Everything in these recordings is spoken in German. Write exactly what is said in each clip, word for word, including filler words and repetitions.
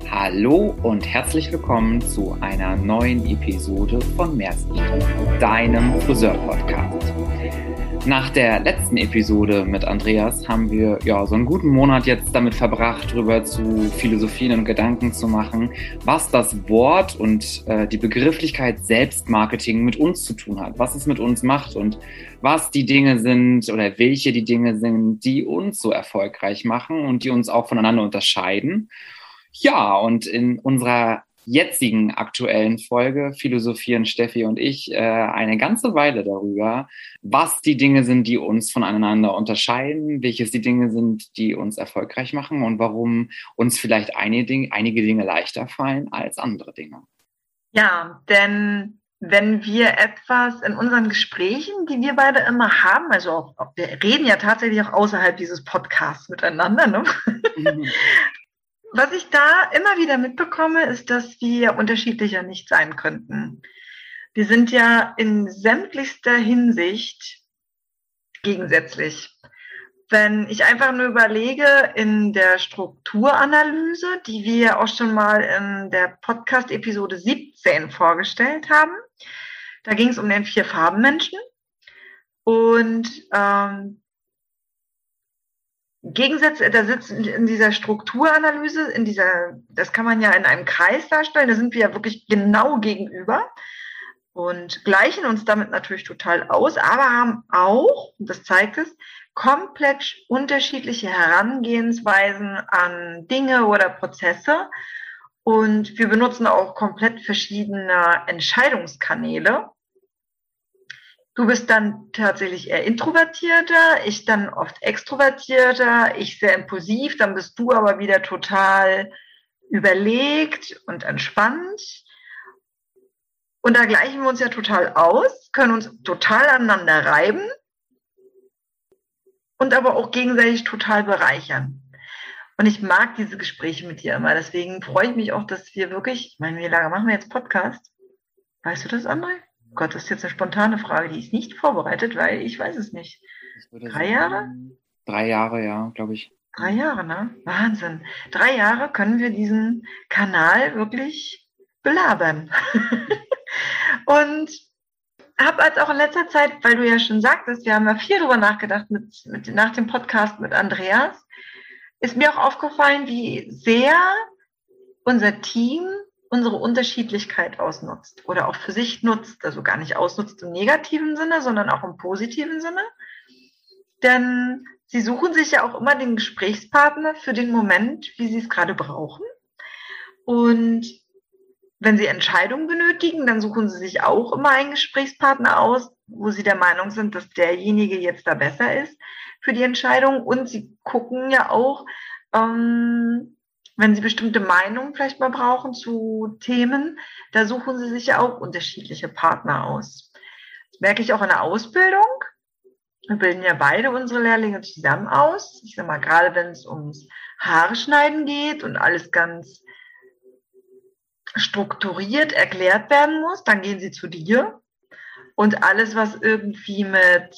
Hallo und herzlich willkommen zu einer neuen Episode von Meerslied, deinem Friseur-Podcast. Nach der letzten Episode mit Andreas haben wir ja so einen guten Monat jetzt damit verbracht, darüber zu philosophieren und Gedanken zu machen, was das Wort und äh, die Begrifflichkeit Selbstmarketing mit uns zu tun hat, was es mit uns macht und was die Dinge sind oder welche die Dinge sind, die uns so erfolgreich machen und die uns auch voneinander unterscheiden. Ja, und in unserer jetzigen aktuellen Folge philosophieren Steffi und ich äh, eine ganze Weile darüber, was die Dinge sind, die uns voneinander unterscheiden, welches die Dinge sind, die uns erfolgreich machen und warum uns vielleicht einige Dinge, einige Dinge leichter fallen als andere Dinge. Ja, denn wenn wir etwas in unseren Gesprächen, die wir beide immer haben, also auch, auch wir reden ja tatsächlich auch außerhalb dieses Podcasts miteinander, ne? Mhm. Was ich da immer wieder mitbekomme, ist, dass wir unterschiedlicher nicht sein könnten. Wir sind ja in sämtlichster Hinsicht gegensätzlich. Wenn ich einfach nur überlege, in der Strukturanalyse, die wir auch schon mal in der Podcast-Episode siebzehn vorgestellt haben, da ging es um den Vier-Farben-Menschen. Und ähm, Gegensätze, da sitzen in dieser Strukturanalyse, in dieser, das kann man ja in einem Kreis darstellen, da sind wir ja wirklich genau gegenüber und gleichen uns damit natürlich total aus, aber haben auch, und das zeigt es, komplett unterschiedliche Herangehensweisen an Dinge oder Prozesse und wir benutzen auch komplett verschiedene Entscheidungskanäle. Du bist dann tatsächlich eher introvertierter, ich dann oft extrovertierter, ich sehr impulsiv, dann bist du aber wieder total überlegt und entspannt. Und da gleichen wir uns ja total aus, können uns total aneinander reiben und aber auch gegenseitig total bereichern. Und ich mag diese Gespräche mit dir immer, deswegen freue ich mich auch, dass wir wirklich, ich meine, wie lange machen wir jetzt Podcast? Weißt du das, André? Gott, das ist jetzt eine spontane Frage, die ist nicht vorbereitet, weil ich weiß es nicht. Drei sagen, Jahre? Drei Jahre, ja, glaube ich. Drei Jahre, ne? Wahnsinn. Drei Jahre können wir diesen Kanal wirklich belabern. Und habe als auch in letzter Zeit, weil du ja schon sagtest, wir haben ja viel darüber nachgedacht mit, mit, nach dem Podcast mit Andreas, ist mir auch aufgefallen, wie sehr unser Team unsere Unterschiedlichkeit ausnutzt oder auch für sich nutzt, also gar nicht ausnutzt im negativen Sinne, sondern auch im positiven Sinne. Denn sie suchen sich ja auch immer den Gesprächspartner für den Moment, wie sie es gerade brauchen. Und wenn sie Entscheidungen benötigen, dann suchen sie sich auch immer einen Gesprächspartner aus, wo sie der Meinung sind, dass derjenige jetzt da besser ist für die Entscheidung. Und sie gucken ja auch, ähm, wenn Sie bestimmte Meinungen vielleicht mal brauchen zu Themen, da suchen Sie sich ja auch unterschiedliche Partner aus. Das merke ich auch in der Ausbildung. Wir bilden ja beide unsere Lehrlinge zusammen aus. Ich sage mal, gerade wenn es ums Haare schneiden geht und alles ganz strukturiert erklärt werden muss, dann gehen sie zu dir. Und alles, was irgendwie mit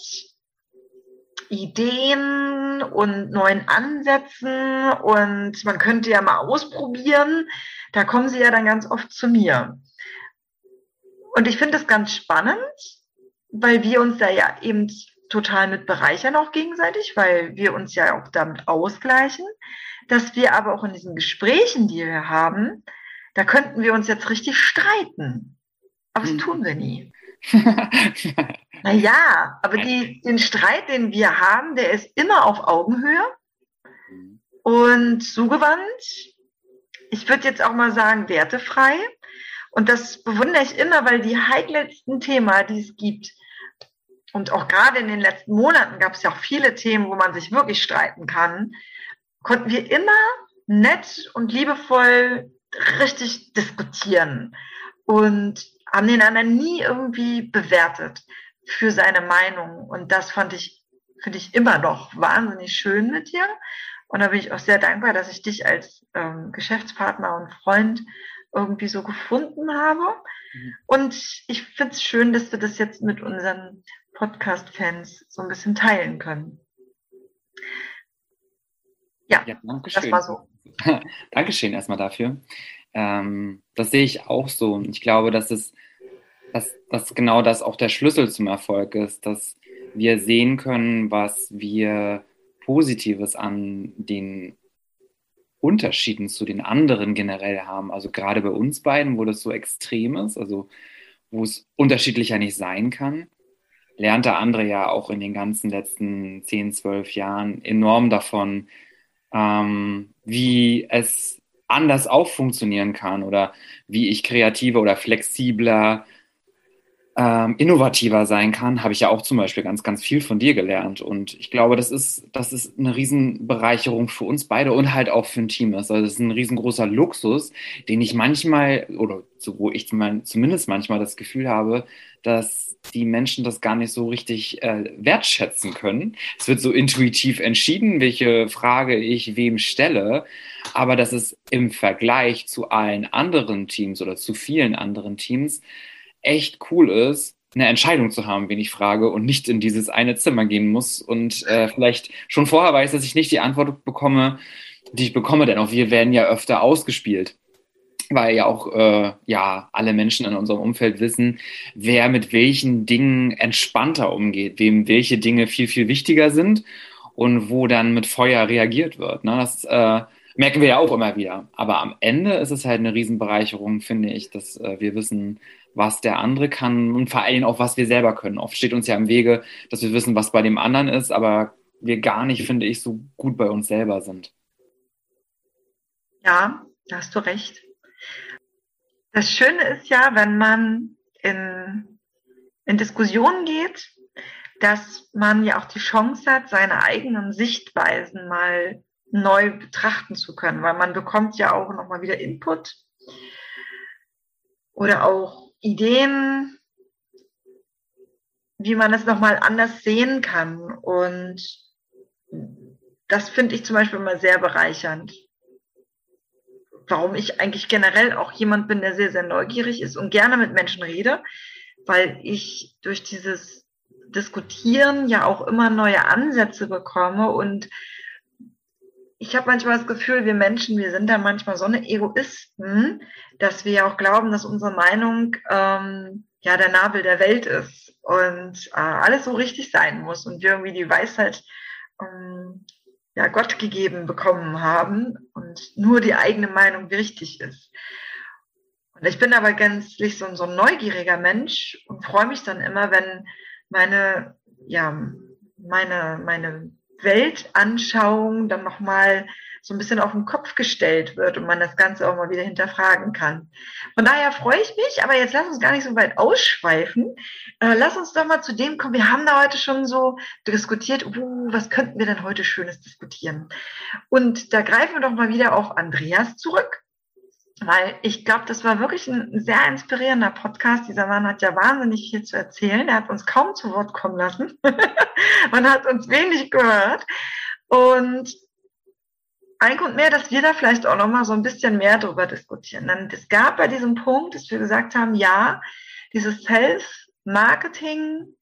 Ideen und neuen Ansätzen und man könnte ja mal ausprobieren, da kommen sie ja dann ganz oft zu mir. Und ich finde das ganz spannend, weil wir uns da ja eben total mit bereichern auch gegenseitig, weil wir uns ja auch damit ausgleichen, dass wir aber auch in diesen Gesprächen, die wir haben, da könnten wir uns jetzt richtig streiten. Aber das tun wir nie. Naja, aber die, den Streit, den wir haben, der ist immer auf Augenhöhe und zugewandt. Ich würde jetzt auch mal sagen, wertefrei. Und das bewundere ich immer, weil die heikelsten Themen, die es gibt, und auch gerade in den letzten Monaten gab es ja auch viele Themen, wo man sich wirklich streiten kann, konnten wir immer nett und liebevoll richtig diskutieren und haben den anderen nie irgendwie bewertet für seine Meinung. Und das fand ich, finde ich immer noch wahnsinnig schön mit dir. Und da bin ich auch sehr dankbar, dass ich dich als ähm, Geschäftspartner und Freund irgendwie so gefunden habe. Mhm. Und ich finde es schön, dass wir das jetzt mit unseren Podcast-Fans so ein bisschen teilen können. Ja, Ja, danke das schön. war so. Dankeschön erstmal dafür. Ähm, das sehe ich auch so. Ich glaube, dass es, dass, dass genau das auch der Schlüssel zum Erfolg ist, dass wir sehen können, was wir Positives an den Unterschieden zu den anderen generell haben. Also gerade bei uns beiden, wo das so extrem ist, also wo es unterschiedlicher nicht sein kann, lernt der andere ja auch in den ganzen letzten zehn, zwölf Jahren enorm davon, ähm, wie es anders auch funktionieren kann oder wie ich kreativer oder flexibler, ähm, innovativer sein kann, habe ich ja auch zum Beispiel ganz, ganz viel von dir gelernt. Und ich glaube, das ist, das ist eine Riesenbereicherung für uns beide und halt auch für ein Team ist. Also das ist ein riesengroßer Luxus, den ich manchmal, oder so, wo ich zumindest manchmal das Gefühl habe, dass die Menschen das gar nicht so richtig äh, wertschätzen können. Es wird so intuitiv entschieden, welche Frage ich wem stelle, aber dass es im Vergleich zu allen anderen Teams oder zu vielen anderen Teams echt cool ist, eine Entscheidung zu haben, wen ich frage und nicht in dieses eine Zimmer gehen muss und äh, vielleicht schon vorher weiß, dass ich nicht die Antwort bekomme, die ich bekomme, denn auch wir werden ja öfter ausgespielt, weil ja auch äh, ja alle Menschen in unserem Umfeld wissen, wer mit welchen Dingen entspannter umgeht, wem welche Dinge viel, viel wichtiger sind und wo dann mit Feuer reagiert wird. Ne? Das äh, merken wir ja auch immer wieder. Aber am Ende ist es halt eine Riesenbereicherung, finde ich, dass äh, wir wissen, was der andere kann und vor allem auch, was wir selber können. Oft steht uns ja im Wege, dass wir wissen, was bei dem anderen ist, aber wir gar nicht, finde ich, so gut bei uns selber sind. Ja, da hast du recht. Das Schöne ist ja, wenn man in, in Diskussionen geht, dass man ja auch die Chance hat, seine eigenen Sichtweisen mal neu betrachten zu können, weil man bekommt ja auch nochmal wieder Input oder auch Ideen, wie man es nochmal anders sehen kann. Und das finde ich zum Beispiel immer sehr bereichernd. Warum ich eigentlich generell auch jemand bin, der sehr, sehr neugierig ist und gerne mit Menschen rede, weil ich durch dieses Diskutieren ja auch immer neue Ansätze bekomme und ich habe manchmal das Gefühl, wir Menschen, wir sind da manchmal so eine Egoisten, dass wir ja auch glauben, dass unsere Meinung ähm, ja der Nabel der Welt ist und äh, alles so richtig sein muss und wir irgendwie die Weisheit ähm, ja Gott gegeben bekommen haben und nur die eigene Meinung richtig ist. Und ich bin aber gänzlich so, so ein neugieriger Mensch und freue mich dann immer, wenn meine ja meine meine Weltanschauung dann nochmal so ein bisschen auf den Kopf gestellt wird und man das Ganze auch mal wieder hinterfragen kann. Von daher freue ich mich, aber jetzt lass uns gar nicht so weit ausschweifen. Äh, lass uns doch mal zu dem kommen. Wir haben da heute schon so diskutiert, uh, was könnten wir denn heute Schönes diskutieren? Und da greifen wir doch mal wieder auf Andreas zurück. Weil ich glaube, das war wirklich ein sehr inspirierender Podcast. Dieser Mann hat ja wahnsinnig viel zu erzählen. Er hat uns kaum zu Wort kommen lassen. Man hat uns wenig gehört. Und ein Grund mehr, dass wir da vielleicht auch noch mal so ein bisschen mehr drüber diskutieren. Denn es gab bei diesem Punkt, dass wir gesagt haben, ja, dieses Self-Marketing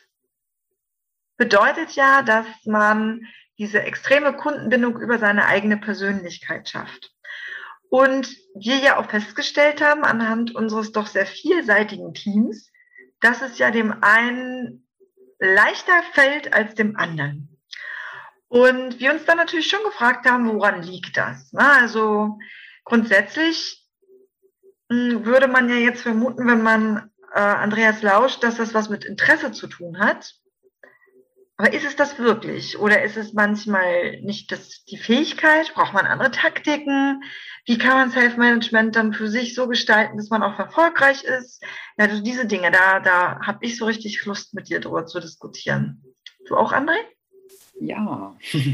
bedeutet ja, dass man diese extreme Kundenbindung über seine eigene Persönlichkeit schafft. Und wir ja auch festgestellt haben, anhand unseres doch sehr vielseitigen Teams, dass es ja dem einen leichter fällt als dem anderen. Und wir uns dann natürlich schon gefragt haben, woran liegt das? Also grundsätzlich würde man ja jetzt vermuten, wenn man äh, Andreas lauscht, dass das was mit Interesse zu tun hat. Aber ist es das wirklich? Oder ist es manchmal nicht das, die Fähigkeit? Braucht man andere Taktiken? Wie kann man Self-Management dann für sich so gestalten, dass man auch erfolgreich ist? Ja, also diese Dinge, da, da habe ich so richtig Lust, mit dir drüber zu diskutieren. Du auch, André? Ja.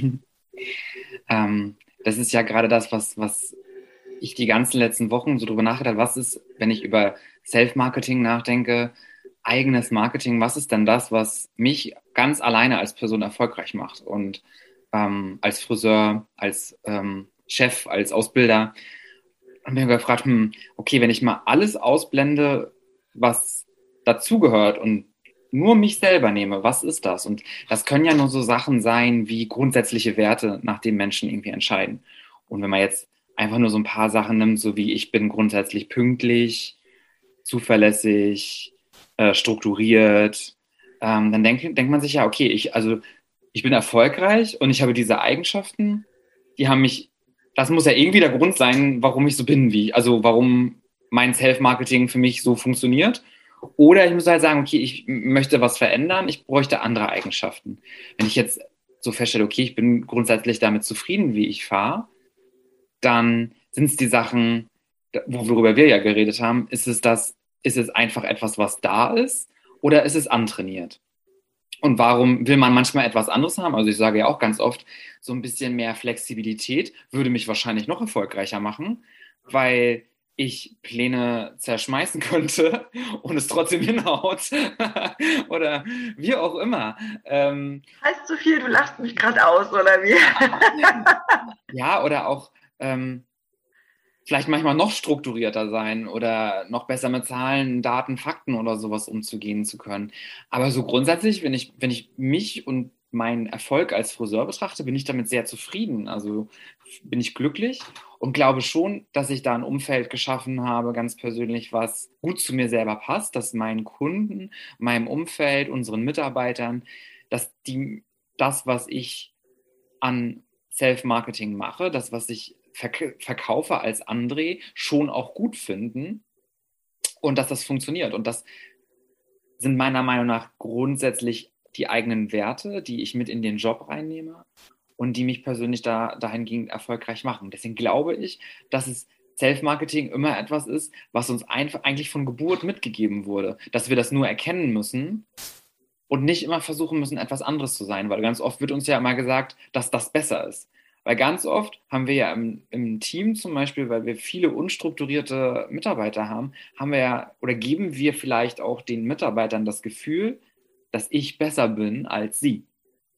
ähm, das ist ja gerade das, was, was ich die ganzen letzten Wochen so drüber nachgedacht habe. Was ist, wenn ich über Self-Marketing nachdenke, eigenes Marketing, was ist denn das, was mich ganz alleine als Person erfolgreich macht? Und ähm, als Friseur, als ähm, Chef, als Ausbilder. Und wir haben gefragt, hm, okay, wenn ich mal alles ausblende, was dazugehört und nur mich selber nehme, was ist das? Und das können ja nur so Sachen sein wie grundsätzliche Werte, nach denen Menschen irgendwie entscheiden. Und wenn man jetzt einfach nur so ein paar Sachen nimmt, so wie ich bin grundsätzlich pünktlich, zuverlässig, äh, strukturiert, ähm, dann denkt, denkt man sich ja, okay, ich, also ich bin erfolgreich und ich habe diese Eigenschaften, die haben mich, das muss ja irgendwie der Grund sein, warum ich so bin, wie, also warum mein Self-Marketing für mich so funktioniert. Oder ich muss halt sagen, okay, ich möchte was verändern, ich bräuchte andere Eigenschaften. Wenn ich jetzt so feststelle, okay, ich bin grundsätzlich damit zufrieden, wie ich fahre, dann sind es die Sachen, worüber wir ja geredet haben, ist es das, ist es einfach etwas, was da ist, oder ist es antrainiert? Und warum will man manchmal etwas anderes haben? Also ich sage ja auch ganz oft, so ein bisschen mehr Flexibilität würde mich wahrscheinlich noch erfolgreicher machen, weil ich Pläne zerschmeißen könnte und es trotzdem hinhaut. Oder wie auch immer. Ähm, Heißt so viel, du lachst mich gerade aus, oder wie? ja, oder auch ähm, vielleicht manchmal noch strukturierter sein oder noch besser mit Zahlen, Daten, Fakten oder sowas umzugehen zu können. Aber so grundsätzlich, wenn ich, wenn ich mich und meinen Erfolg als Friseur betrachte, bin ich damit sehr zufrieden. Also bin ich glücklich und glaube schon, dass ich da ein Umfeld geschaffen habe, ganz persönlich, was gut zu mir selber passt, dass meinen Kunden, meinem Umfeld, unseren Mitarbeitern, dass die das, was ich an Self-Marketing mache, das, was ich verk- verkaufe als André, schon auch gut finden und dass das funktioniert. Und das sind meiner Meinung nach grundsätzlich die eigenen Werte, die ich mit in den Job reinnehme und die mich persönlich da, dahingehend erfolgreich machen. Deswegen glaube ich, dass es Self-Marketing immer etwas ist, was uns einfach eigentlich von Geburt mitgegeben wurde, dass wir das nur erkennen müssen und nicht immer versuchen müssen, etwas anderes zu sein, weil ganz oft wird uns ja immer gesagt, dass das besser ist. Weil ganz oft haben wir ja im, im Team zum Beispiel, weil wir viele unstrukturierte Mitarbeiter haben, haben wir ja oder geben wir vielleicht auch den Mitarbeitern das Gefühl, dass ich besser bin als sie.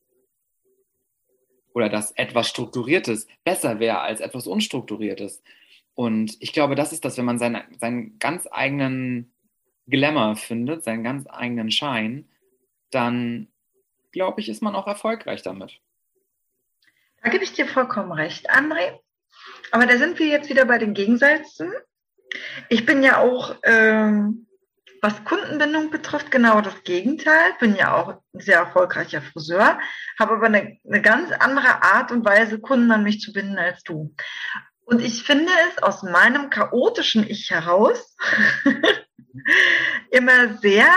Oder dass etwas Strukturiertes besser wäre als etwas Unstrukturiertes. Und ich glaube, das ist das, wenn man seinen, seinen ganz eigenen Glamour findet, seinen ganz eigenen Schein, dann glaube ich, ist man auch erfolgreich damit. Da gebe ich dir vollkommen recht, André. Aber da sind wir jetzt wieder bei den Gegensätzen. Ich bin ja auch, ähm, was Kundenbindung betrifft, genau das Gegenteil. Bin ja auch ein sehr erfolgreicher Friseur, habe aber eine, eine ganz andere Art und Weise, Kunden an mich zu binden als du. Und ich finde es aus meinem chaotischen Ich heraus immer sehr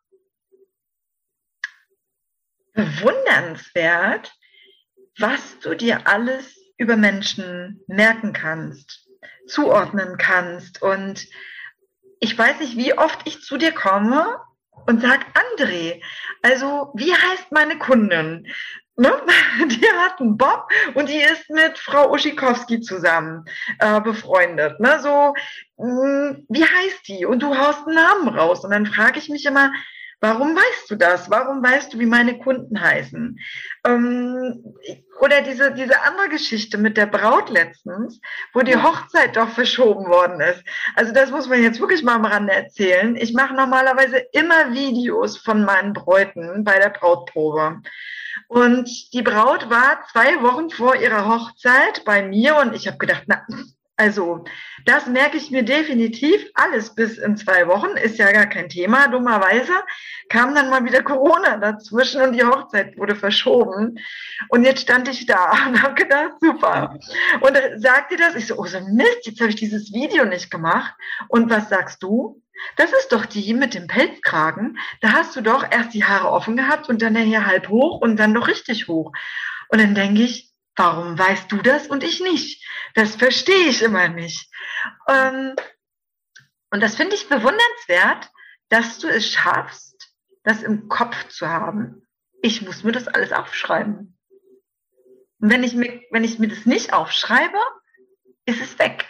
bewundernswert, was du dir alles über Menschen merken kannst, zuordnen kannst. Und ich weiß nicht, wie oft ich zu dir komme und sage, André, also wie heißt meine Kundin? Ne? Die hat einen Bob und die ist mit Frau Uschikowski zusammen äh, befreundet. Ne? So, mh, wie heißt die? Und du haust einen Namen raus. Und dann frage ich mich immer, warum weißt du das? Warum weißt du, wie meine Kunden heißen? Ähm, oder diese, diese andere Geschichte mit der Braut letztens, wo die Hochzeit doch verschoben worden ist. Also das muss man jetzt wirklich mal am Rande erzählen. Ich mache normalerweise immer Videos von meinen Bräuten bei der Brautprobe. Und die Braut war zwei Wochen vor ihrer Hochzeit bei mir und ich habe gedacht, na, also das merke ich mir definitiv. Alles bis in zwei Wochen ist ja gar kein Thema. Dummerweise kam dann mal wieder Corona dazwischen und die Hochzeit wurde verschoben. Und jetzt stand ich da und habe gedacht, super. Und da sagte das, ich so, oh so Mist, jetzt habe ich dieses Video nicht gemacht. Und was sagst du? Das ist doch die mit dem Pelzkragen. Da hast du doch erst die Haare offen gehabt und dann nachher halb hoch und dann doch richtig hoch. Und dann denke ich, warum weißt du das und ich nicht? Das verstehe ich immer nicht. Ähm, und das finde ich bewundernswert, dass du es schaffst, das im Kopf zu haben. Ich muss mir das alles aufschreiben. Und wenn ich mir, wenn ich mir das nicht aufschreibe, ist es weg.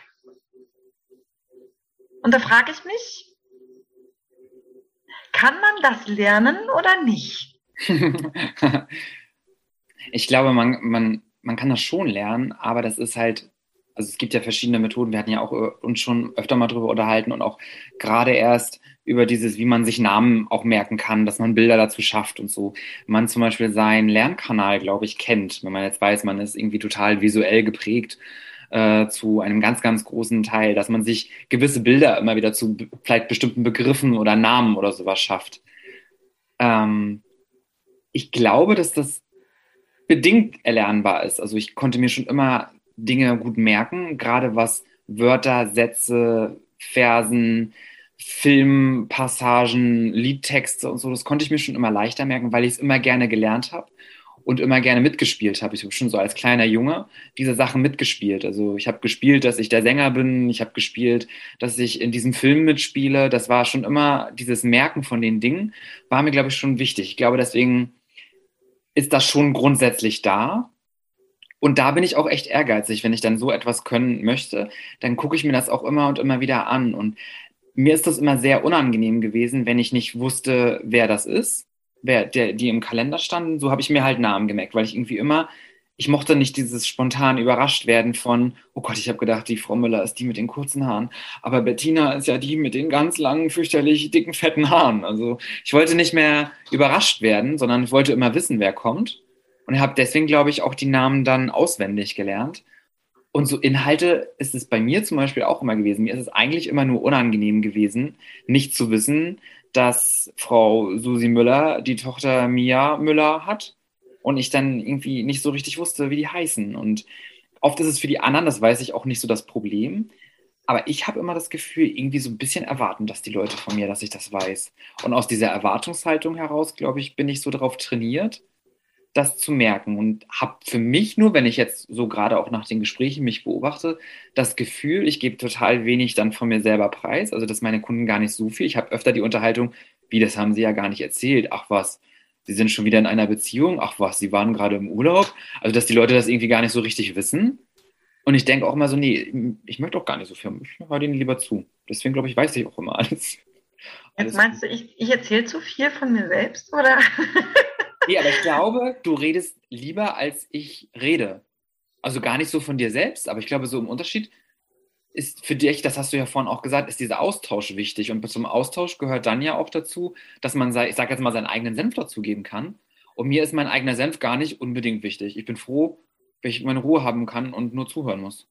Und da frage ich mich, kann man das lernen oder nicht? Ich glaube, man, man, man kann das schon lernen, aber das ist halt Also es gibt ja verschiedene Methoden. Wir hatten ja auch äh, uns schon öfter mal drüber unterhalten und auch gerade erst über dieses, wie man sich Namen auch merken kann, dass man Bilder dazu schafft und so. Wenn man zum Beispiel seinen Lernkanal, glaube ich, kennt, wenn man jetzt weiß, man ist irgendwie total visuell geprägt äh, zu einem ganz, ganz großen Teil, dass man sich gewisse Bilder immer wieder zu be- vielleicht bestimmten Begriffen oder Namen oder sowas schafft. Ähm, Ich glaube, dass das bedingt erlernbar ist. Also ich konnte mir schon immer Dinge gut merken, gerade was Wörter, Sätze, Versen, Filmpassagen, Liedtexte und so, das konnte ich mir schon immer leichter merken, weil ich es immer gerne gelernt habe und immer gerne mitgespielt habe. Ich habe schon so als kleiner Junge diese Sachen mitgespielt. Also ich habe gespielt, dass ich der Sänger bin, ich habe gespielt, dass ich in diesem Film mitspiele. Das war schon immer, dieses Merken von den Dingen war mir, glaube ich, schon wichtig. Ich glaube, deswegen ist das schon grundsätzlich da. Und da bin ich auch echt ehrgeizig. Wenn ich dann so etwas können möchte, dann gucke ich mir das auch immer und immer wieder an. Und mir ist das immer sehr unangenehm gewesen, wenn ich nicht wusste, wer das ist, wer der, die im Kalender standen. So habe ich mir halt Namen gemerkt, weil ich irgendwie immer, ich mochte nicht dieses spontan überrascht werden von, oh Gott, ich habe gedacht, die Frau Müller ist die mit den kurzen Haaren, aber Bettina ist ja die mit den ganz langen, fürchterlich dicken, fetten Haaren. Also ich wollte nicht mehr überrascht werden, sondern ich wollte immer wissen, wer kommt. Und habe deswegen, glaube ich, auch die Namen dann auswendig gelernt. Und so Inhalte ist es bei mir zum Beispiel auch immer gewesen. Mir ist es eigentlich immer nur unangenehm gewesen, nicht zu wissen, dass Frau Susi Müller die Tochter Mia Müller hat und ich dann irgendwie nicht so richtig wusste, wie die heißen. Und oft ist es für die anderen, das weiß ich, auch nicht so das Problem. Aber ich habe immer das Gefühl, irgendwie so ein bisschen erwarten, dass die Leute von mir, dass ich das weiß. Und aus dieser Erwartungshaltung heraus, glaube ich, bin ich so darauf trainiert, das zu merken und habe für mich nur, wenn ich jetzt so gerade auch nach den Gesprächen mich beobachte, das Gefühl, ich gebe total wenig dann von mir selber preis, also dass meine Kunden gar nicht so viel. Ich habe öfter die Unterhaltung, wie, das haben sie ja gar nicht erzählt. Ach was, sie sind schon wieder in einer Beziehung. Ach was, sie waren gerade im Urlaub. Also dass die Leute das irgendwie gar nicht so richtig wissen. Und ich denke auch immer so, nee, ich möchte auch gar nicht so viel. Ich höre denen lieber zu. Deswegen glaube ich, weiß ich auch immer alles. Jetzt alles meinst du, ich, ich erzähle zu viel von mir selbst, oder? Nee, aber ich glaube, du redest lieber, als ich rede. Also gar nicht so von dir selbst, aber ich glaube, so im Unterschied ist für dich, das hast du ja vorhin auch gesagt, ist dieser Austausch wichtig. Und zum Austausch gehört dann ja auch dazu, dass man, sei- ich sage jetzt mal, seinen eigenen Senf dazugeben kann. Und mir ist mein eigener Senf gar nicht unbedingt wichtig. Ich bin froh, wenn ich meine Ruhe haben kann und nur zuhören muss.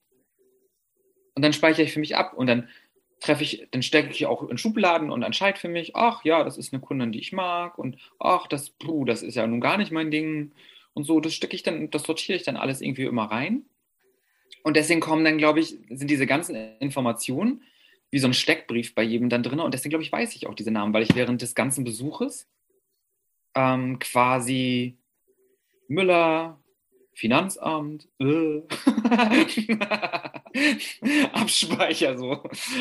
Und dann speichere ich für mich ab und dann treffe ich, dann stecke ich auch in Schubladen und entscheide für mich, ach ja, das ist eine Kundin, die ich mag und ach, das, puh, das ist ja nun gar nicht mein Ding und so, das stecke ich dann, das sortiere ich dann alles irgendwie immer rein. Und deswegen kommen dann, glaube ich, sind diese ganzen Informationen wie so ein Steckbrief bei jedem dann drin. Und deswegen, glaube ich, weiß ich auch diese Namen, weil ich während des ganzen Besuches ähm, quasi Müller, Finanzamt, äh, Abspeicher so.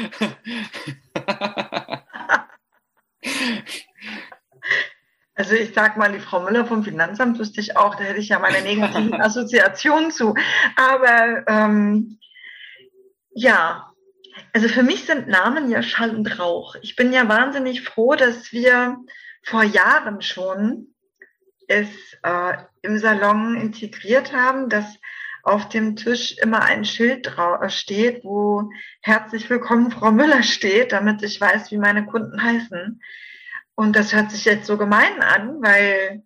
Also ich sag mal, die Frau Müller vom Finanzamt wüsste ich auch, da hätte ich ja meine negativen Assoziationen zu. Aber ähm, ja, also für mich sind Namen ja Schall und Rauch. Ich bin ja wahnsinnig froh, dass wir vor Jahren schon es äh, im Salon integriert haben, dass auf dem Tisch immer ein Schild steht, wo herzlich willkommen Frau Müller steht, damit ich weiß, wie meine Kunden heißen. Und das hört sich jetzt so gemein an, weil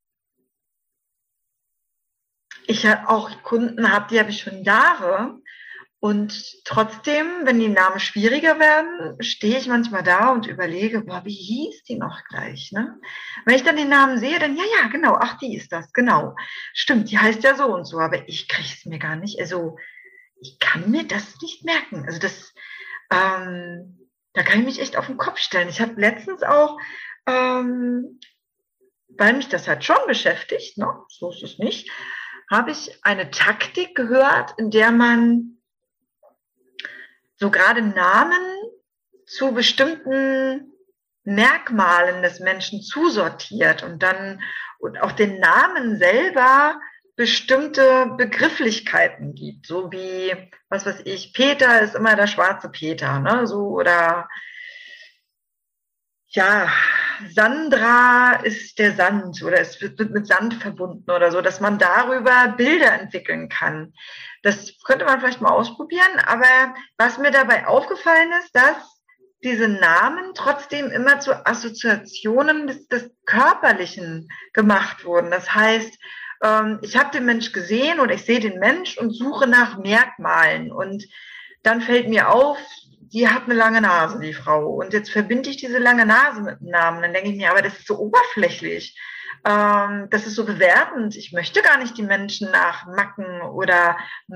ich ja auch Kunden habe, die habe ich schon Jahre. Und trotzdem, wenn die Namen schwieriger werden, stehe ich manchmal da und überlege, boah, wie hieß die noch gleich, ne? Wenn ich dann den Namen sehe, dann, ja, ja, genau, ach, die ist das, genau. Stimmt, die heißt ja so und so, aber ich kriege es mir gar nicht, also ich kann mir das nicht merken. Also das, ähm, da kann ich mich echt auf den Kopf stellen. Ich habe letztens auch, ähm, weil mich das halt schon beschäftigt, ne? So ist es nicht, habe ich eine Taktik gehört, in der man so gerade Namen zu bestimmten Merkmalen des Menschen zusortiert und dann und auch den Namen selber bestimmte Begrifflichkeiten gibt, so wie, was weiß ich, Peter ist immer der schwarze Peter, ne, so, oder ja, Sandra ist der Sand oder es wird, wird mit Sand verbunden oder so, dass man darüber Bilder entwickeln kann. Das könnte man vielleicht mal ausprobieren, aber was mir dabei aufgefallen ist, dass diese Namen trotzdem immer zu Assoziationen des, des Körperlichen gemacht wurden. Das heißt, ähm, ich habe den Mensch gesehen oder ich sehe den Mensch und suche nach Merkmalen und dann fällt mir auf, die hat eine lange Nase, die Frau. Und jetzt verbinde ich diese lange Nase mit dem Namen. Dann denke ich mir, aber das ist so oberflächlich. Ähm, das ist so bewertend. Ich möchte gar nicht die Menschen nach Macken oder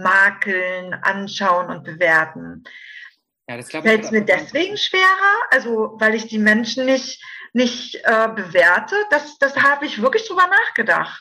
Makeln anschauen und bewerten. Ja, das glaube ich. Fällt es mir deswegen schwerer? Also, weil ich die Menschen nicht, nicht äh, bewerte? Das, das habe ich wirklich drüber nachgedacht.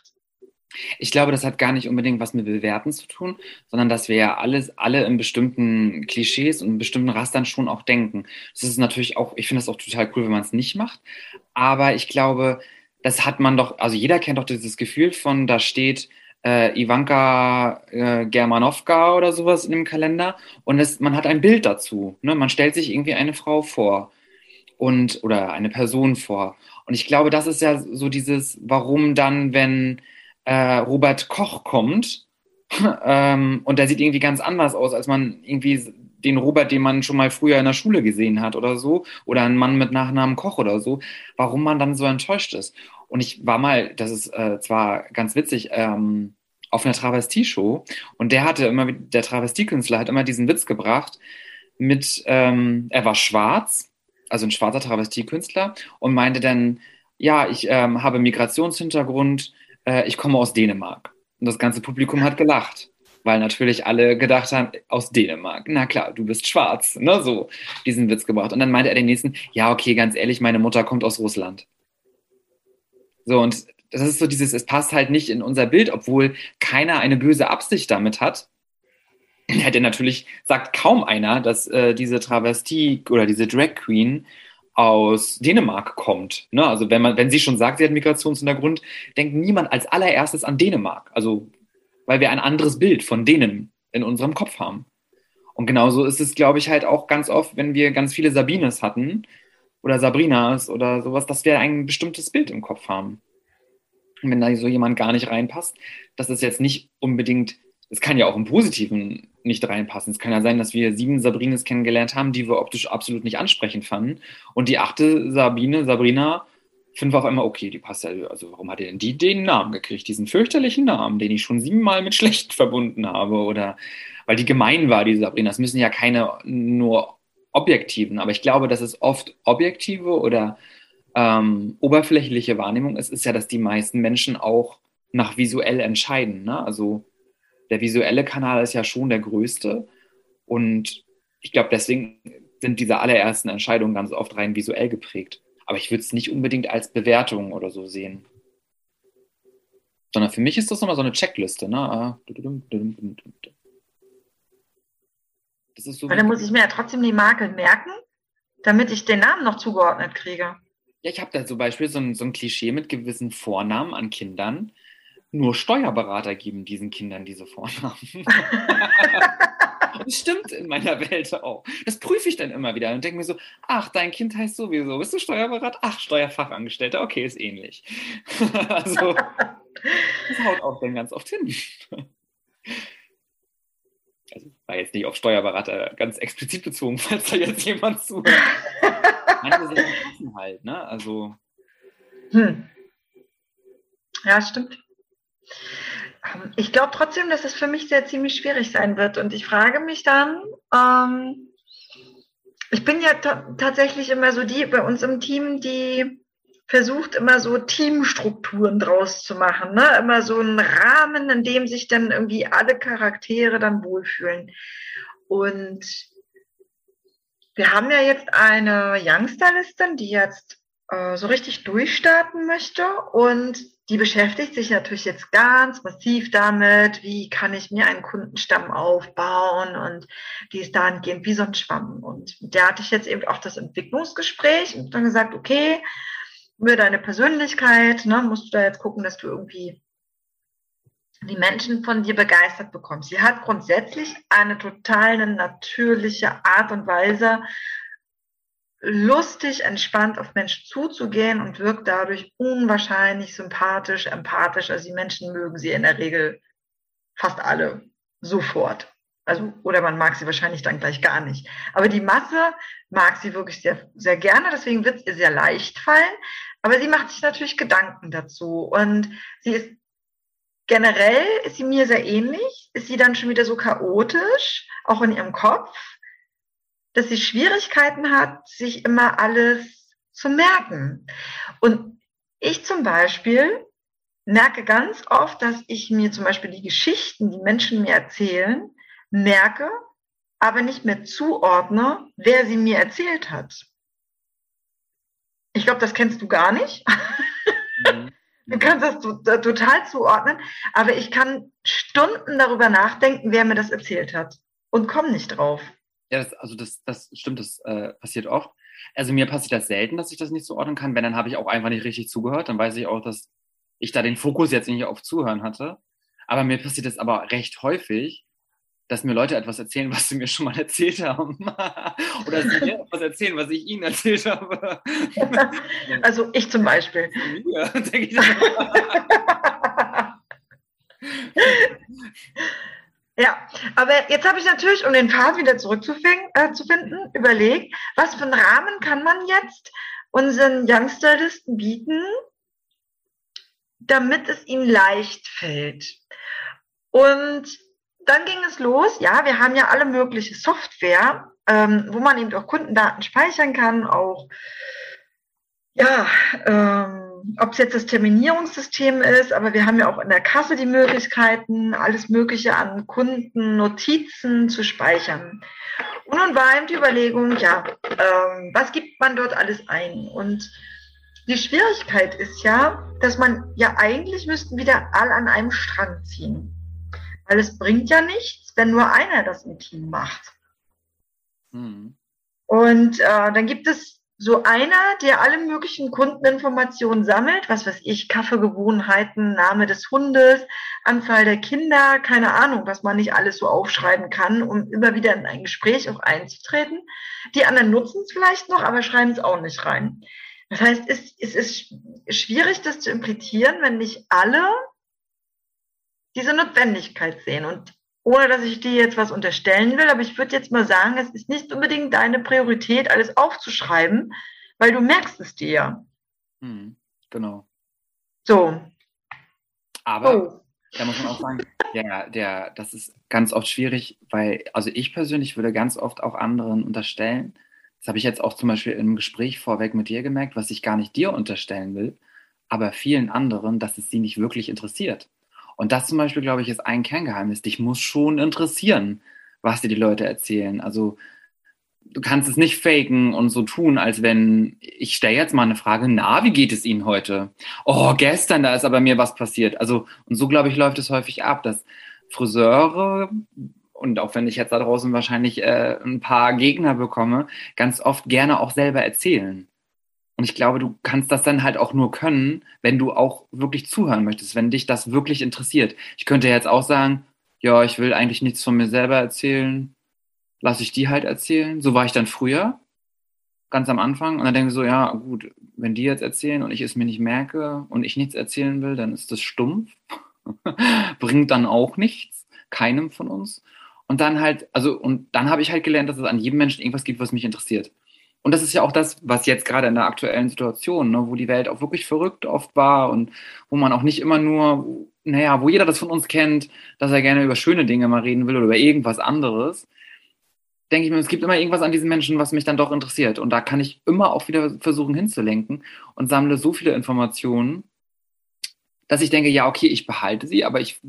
Ich glaube, das hat gar nicht unbedingt was mit Bewerten zu tun, sondern dass wir ja alles, alle in bestimmten Klischees und in bestimmten Rastern schon auch denken. Das ist natürlich auch, ich finde das auch total cool, wenn man es nicht macht. Aber ich glaube, das hat man doch, also jeder kennt doch dieses Gefühl von, da steht äh, Ivanka äh, Germanowka oder sowas in dem Kalender und es, man hat ein Bild dazu. Ne? Man stellt sich irgendwie eine Frau vor und oder eine Person vor. Und ich glaube, das ist ja so dieses, warum dann, wenn Äh, Robert Koch kommt ähm, und der sieht irgendwie ganz anders aus, als man irgendwie den Robert, den man schon mal früher in der Schule gesehen hat oder so, oder ein Mann mit Nachnamen Koch oder so, warum man dann so enttäuscht ist. Und ich war mal, das ist äh, zwar ganz witzig, ähm, auf einer Travestie-Show und der hatte immer, der Travestiekünstler hat immer diesen Witz gebracht mit, ähm, er war schwarz, also ein schwarzer Travestiekünstler und meinte dann, ja, ich ähm, habe Migrationshintergrund, ich komme aus Dänemark. Und das ganze Publikum hat gelacht, weil natürlich alle gedacht haben, aus Dänemark. Na klar, du bist schwarz. Ne, so diesen Witz gebracht. Und dann meinte er den nächsten, ja, okay, ganz ehrlich, meine Mutter kommt aus Russland. So, und das ist so dieses, es passt halt nicht in unser Bild, obwohl keiner eine böse Absicht damit hat. Hätte natürlich, sagt kaum einer, dass äh, diese Travestie oder diese Drag Queen aus Dänemark kommt. Ne? Also wenn man, wenn sie schon sagt, sie hat Migrationshintergrund, denkt niemand als allererstes an Dänemark. Also weil wir ein anderes Bild von denen in unserem Kopf haben. Und genauso ist es, glaube ich, halt auch ganz oft, wenn wir ganz viele Sabines hatten oder Sabrinas oder sowas, dass wir ein bestimmtes Bild im Kopf haben. Und wenn da so jemand gar nicht reinpasst, dass es jetzt nicht unbedingt, es kann ja auch im Positiven nicht reinpassen. Es kann ja sein, dass wir sieben Sabrines kennengelernt haben, die wir optisch absolut nicht ansprechend fanden. Und die achte Sabine, Sabrina, finden wir auf einmal, okay, die passt ja, also warum hat denn die den Namen gekriegt, diesen fürchterlichen Namen, den ich schon siebenmal mit schlecht verbunden habe oder weil die gemein war, die Sabrina. Das müssen ja keine nur objektiven, aber ich glaube, dass es oft objektive oder ähm, oberflächliche Wahrnehmung ist, ist ja, dass die meisten Menschen auch nach visuell entscheiden, ne? Also der visuelle Kanal ist ja schon der größte und ich glaube, deswegen sind diese allerersten Entscheidungen ganz oft rein visuell geprägt. Aber ich würde es nicht unbedingt als Bewertung oder so sehen. Sondern für mich ist das nochmal so eine Checkliste. Ne? Das ist so. Aber dann muss ich mir ja trotzdem die Marke merken, damit ich den Namen noch zugeordnet kriege. Ja, ich habe da zum Beispiel so ein, so ein Klischee mit gewissen Vornamen an Kindern. Nur Steuerberater geben diesen Kindern diese Vornamen. Das stimmt in meiner Welt auch. Das prüfe ich dann immer wieder und denke mir so, ach, dein Kind heißt sowieso. Bist du Steuerberater? Ach, Steuerfachangestellter. Okay, ist ähnlich. Also, das haut auch dann ganz oft hin. Also, war jetzt nicht auf Steuerberater ganz explizit bezogen, falls da jetzt jemand zuhört. Manche Sachen passen halt, ne? Also. Hm. Ja, stimmt. Ich glaube trotzdem, dass es für mich sehr ziemlich schwierig sein wird. Und ich frage mich dann, ähm, ich bin ja tatsächlich immer so die bei uns im Team, die versucht immer so Teamstrukturen draus zu machen. Ne? Immer so einen Rahmen, in dem sich dann irgendwie alle Charaktere dann wohlfühlen. Und wir haben ja jetzt eine Youngsterlistin, die jetzt äh, so richtig durchstarten möchte und die beschäftigt sich natürlich jetzt ganz massiv damit, wie kann ich mir einen Kundenstamm aufbauen und die ist dahingehend wie so ein Schwamm. Und mit der hatte ich jetzt eben auch das Entwicklungsgespräch und dann gesagt, okay, über deine Persönlichkeit, ne, musst du da jetzt gucken, dass du irgendwie die Menschen von dir begeistert bekommst. Sie hat grundsätzlich eine total natürliche Art und Weise, lustig, entspannt auf Menschen zuzugehen und wirkt dadurch unwahrscheinlich sympathisch, empathisch. Also die Menschen mögen sie in der Regel fast alle sofort. Also, oder man mag sie wahrscheinlich dann gleich gar nicht. Aber die Masse mag sie wirklich sehr, sehr gerne, deswegen wird es ihr sehr leicht fallen. Aber sie macht sich natürlich Gedanken dazu. Und sie ist generell, ist sie mir sehr ähnlich, ist sie dann schon wieder so chaotisch, auch in ihrem Kopf, dass sie Schwierigkeiten hat, sich immer alles zu merken. Und ich zum Beispiel merke ganz oft, dass ich mir zum Beispiel die Geschichten, die Menschen mir erzählen, merke, aber nicht mehr zuordne, wer sie mir erzählt hat. Ich glaube, das kennst du gar nicht. Mhm. Du kannst das total zuordnen, aber ich kann Stunden darüber nachdenken, wer mir das erzählt hat und komme nicht drauf. Ja, das, also das, das stimmt, das äh, passiert oft. Also mir passiert das selten, dass ich das nicht zuordnen kann. Wenn, dann habe ich auch einfach nicht richtig zugehört. Dann weiß ich auch, dass ich da den Fokus jetzt nicht auf Zuhören hatte. Aber mir passiert das aber recht häufig, dass mir Leute etwas erzählen, was sie mir schon mal erzählt haben. Oder sie mir etwas erzählen, was ich ihnen erzählt habe. Also ich zum Beispiel. Ja, denke ich dann. Ja, aber jetzt habe ich natürlich, um den Pfad wieder zurückzufinden, äh, zu finden, überlegt, was für einen Rahmen kann man jetzt unseren Youngstylisten bieten, damit es ihnen leicht fällt. Und dann ging es los, ja, wir haben ja alle mögliche Software, ähm, wo man eben auch Kundendaten speichern kann, auch, ja, ähm, ob es jetzt das Terminierungssystem ist, aber wir haben ja auch in der Kasse die Möglichkeiten, alles Mögliche an Kundennotizen zu speichern. Und nun war eben die Überlegung, ja, ähm, was gibt man dort alles ein? Und die Schwierigkeit ist ja, dass man ja eigentlich müssten wieder alle an einem Strang ziehen. Weil es bringt ja nichts, wenn nur einer das im Team macht. Mhm. Und äh, dann gibt es so einer, der alle möglichen Kundeninformationen sammelt, was weiß ich, Kaffeegewohnheiten, Name des Hundes, Anzahl der Kinder, keine Ahnung, was man nicht alles so aufschreiben kann, um immer wieder in ein Gespräch auch einzutreten. Die anderen nutzen es vielleicht noch, aber schreiben es auch nicht rein. Das heißt, es, es ist schwierig, das zu implizieren, wenn nicht alle diese Notwendigkeit sehen. Und ohne, dass ich dir jetzt was unterstellen will, aber ich würde jetzt mal sagen, es ist nicht unbedingt deine Priorität, alles aufzuschreiben, weil du merkst es dir ja. Hm, genau. So. Aber oh. Da muss man auch sagen, der, der, das ist ganz oft schwierig, weil, also ich persönlich würde ganz oft auch anderen unterstellen, das habe ich jetzt auch zum Beispiel im Gespräch vorweg mit dir gemerkt, was ich gar nicht dir unterstellen will, aber vielen anderen, dass es sie nicht wirklich interessiert. Und das zum Beispiel, glaube ich, ist ein Kerngeheimnis. Dich muss schon interessieren, was dir die Leute erzählen. Also du kannst es nicht faken und so tun, als wenn, ich stelle jetzt mal eine Frage, na, wie geht es Ihnen heute? Oh, gestern, da ist aber mir was passiert. Also, und so, glaube ich, läuft es häufig ab, dass Friseure, und auch wenn ich jetzt da draußen wahrscheinlich äh, ein paar Gegner bekomme, ganz oft gerne auch selber erzählen. Und ich glaube, du kannst das dann halt auch nur können, wenn du auch wirklich zuhören möchtest, wenn dich das wirklich interessiert. Ich könnte jetzt auch sagen, ja, ich will eigentlich nichts von mir selber erzählen, lass ich die halt erzählen. So war ich dann früher, ganz am Anfang. Und dann denke ich so, ja gut, wenn die jetzt erzählen und ich es mir nicht merke und ich nichts erzählen will, dann ist das stumpf. Bringt dann auch nichts, keinem von uns. Und dann halt, also, und dann habe ich halt gelernt, dass es an jedem Menschen irgendwas gibt, was mich interessiert. Und das ist ja auch das, was jetzt gerade in der aktuellen Situation, ne, wo die Welt auch wirklich verrückt oft war und wo man auch nicht immer nur, naja, wo jeder das von uns kennt, dass er gerne über schöne Dinge mal reden will oder über irgendwas anderes, denke ich mir, es gibt immer irgendwas an diesen Menschen, was mich dann doch interessiert. Und da kann ich immer auch wieder versuchen hinzulenken und sammle so viele Informationen, dass ich denke, ja, okay, ich behalte sie, aber ich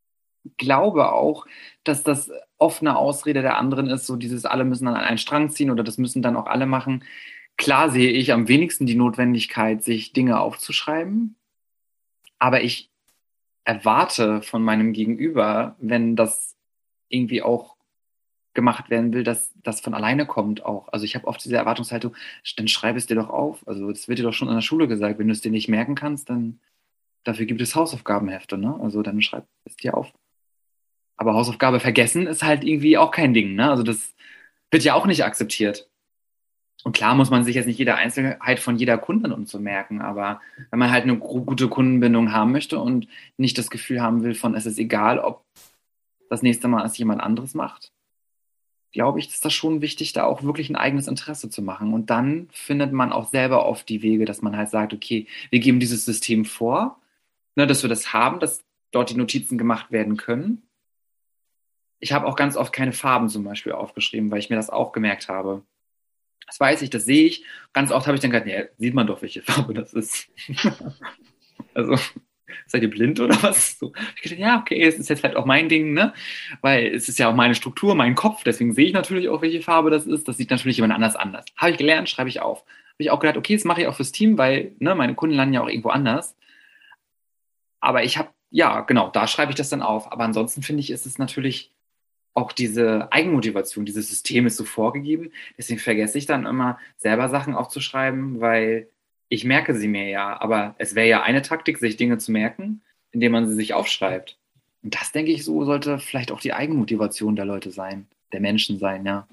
glaube auch, dass das oft eine Ausrede der anderen ist, so dieses, alle müssen an einen Strang ziehen oder das müssen dann auch alle machen. Klar sehe ich am wenigsten die Notwendigkeit, sich Dinge aufzuschreiben, aber ich erwarte von meinem Gegenüber, wenn das irgendwie auch gemacht werden will, dass das von alleine kommt auch. Also ich habe oft diese Erwartungshaltung, dann schreib es dir doch auf. Also das wird dir doch schon in der Schule gesagt, wenn du es dir nicht merken kannst, dann dafür gibt es Hausaufgabenhefte, ne? Also dann schreib es dir auf. Aber Hausaufgabe vergessen ist halt irgendwie auch kein Ding, ne? Also das wird ja auch nicht akzeptiert. Und klar muss man sich jetzt nicht jede Einzelheit von jeder Kundin und so merken, aber wenn man halt eine gute Kundenbindung haben möchte und nicht das Gefühl haben will von, es ist egal, ob das nächste Mal es jemand anderes macht, glaube ich, ist das schon wichtig, da auch wirklich ein eigenes Interesse zu machen. Und dann findet man auch selber oft die Wege, dass man halt sagt, okay, wir geben dieses System vor, ne, dass wir das haben, dass dort die Notizen gemacht werden können. Ich habe auch ganz oft keine Farben zum Beispiel aufgeschrieben, weil ich mir das auch gemerkt habe. Das weiß ich, das sehe ich. Ganz oft habe ich dann gedacht, nee, sieht man doch, welche Farbe das ist. Also, seid ihr blind oder was? So. Ich dachte, ja, okay, es ist jetzt halt auch mein Ding, ne? Weil es ist ja auch meine Struktur, mein Kopf, deswegen sehe ich natürlich auch, welche Farbe das ist. Das sieht natürlich jemand anders anders. Habe ich gelernt, schreibe ich auf. Habe ich auch gedacht, okay, das mache ich auch fürs Team, weil ne, meine Kunden landen ja auch irgendwo anders. Aber ich habe, ja, genau, da schreibe ich das dann auf. Aber ansonsten finde ich, ist es natürlich auch diese Eigenmotivation, dieses System ist so vorgegeben. Deswegen vergesse ich dann immer, selber Sachen aufzuschreiben, weil ich merke sie mir ja. Aber es wäre ja eine Taktik, sich Dinge zu merken, indem man sie sich aufschreibt. Und das, denke ich, so sollte vielleicht auch die Eigenmotivation der Leute sein, der Menschen sein, ja.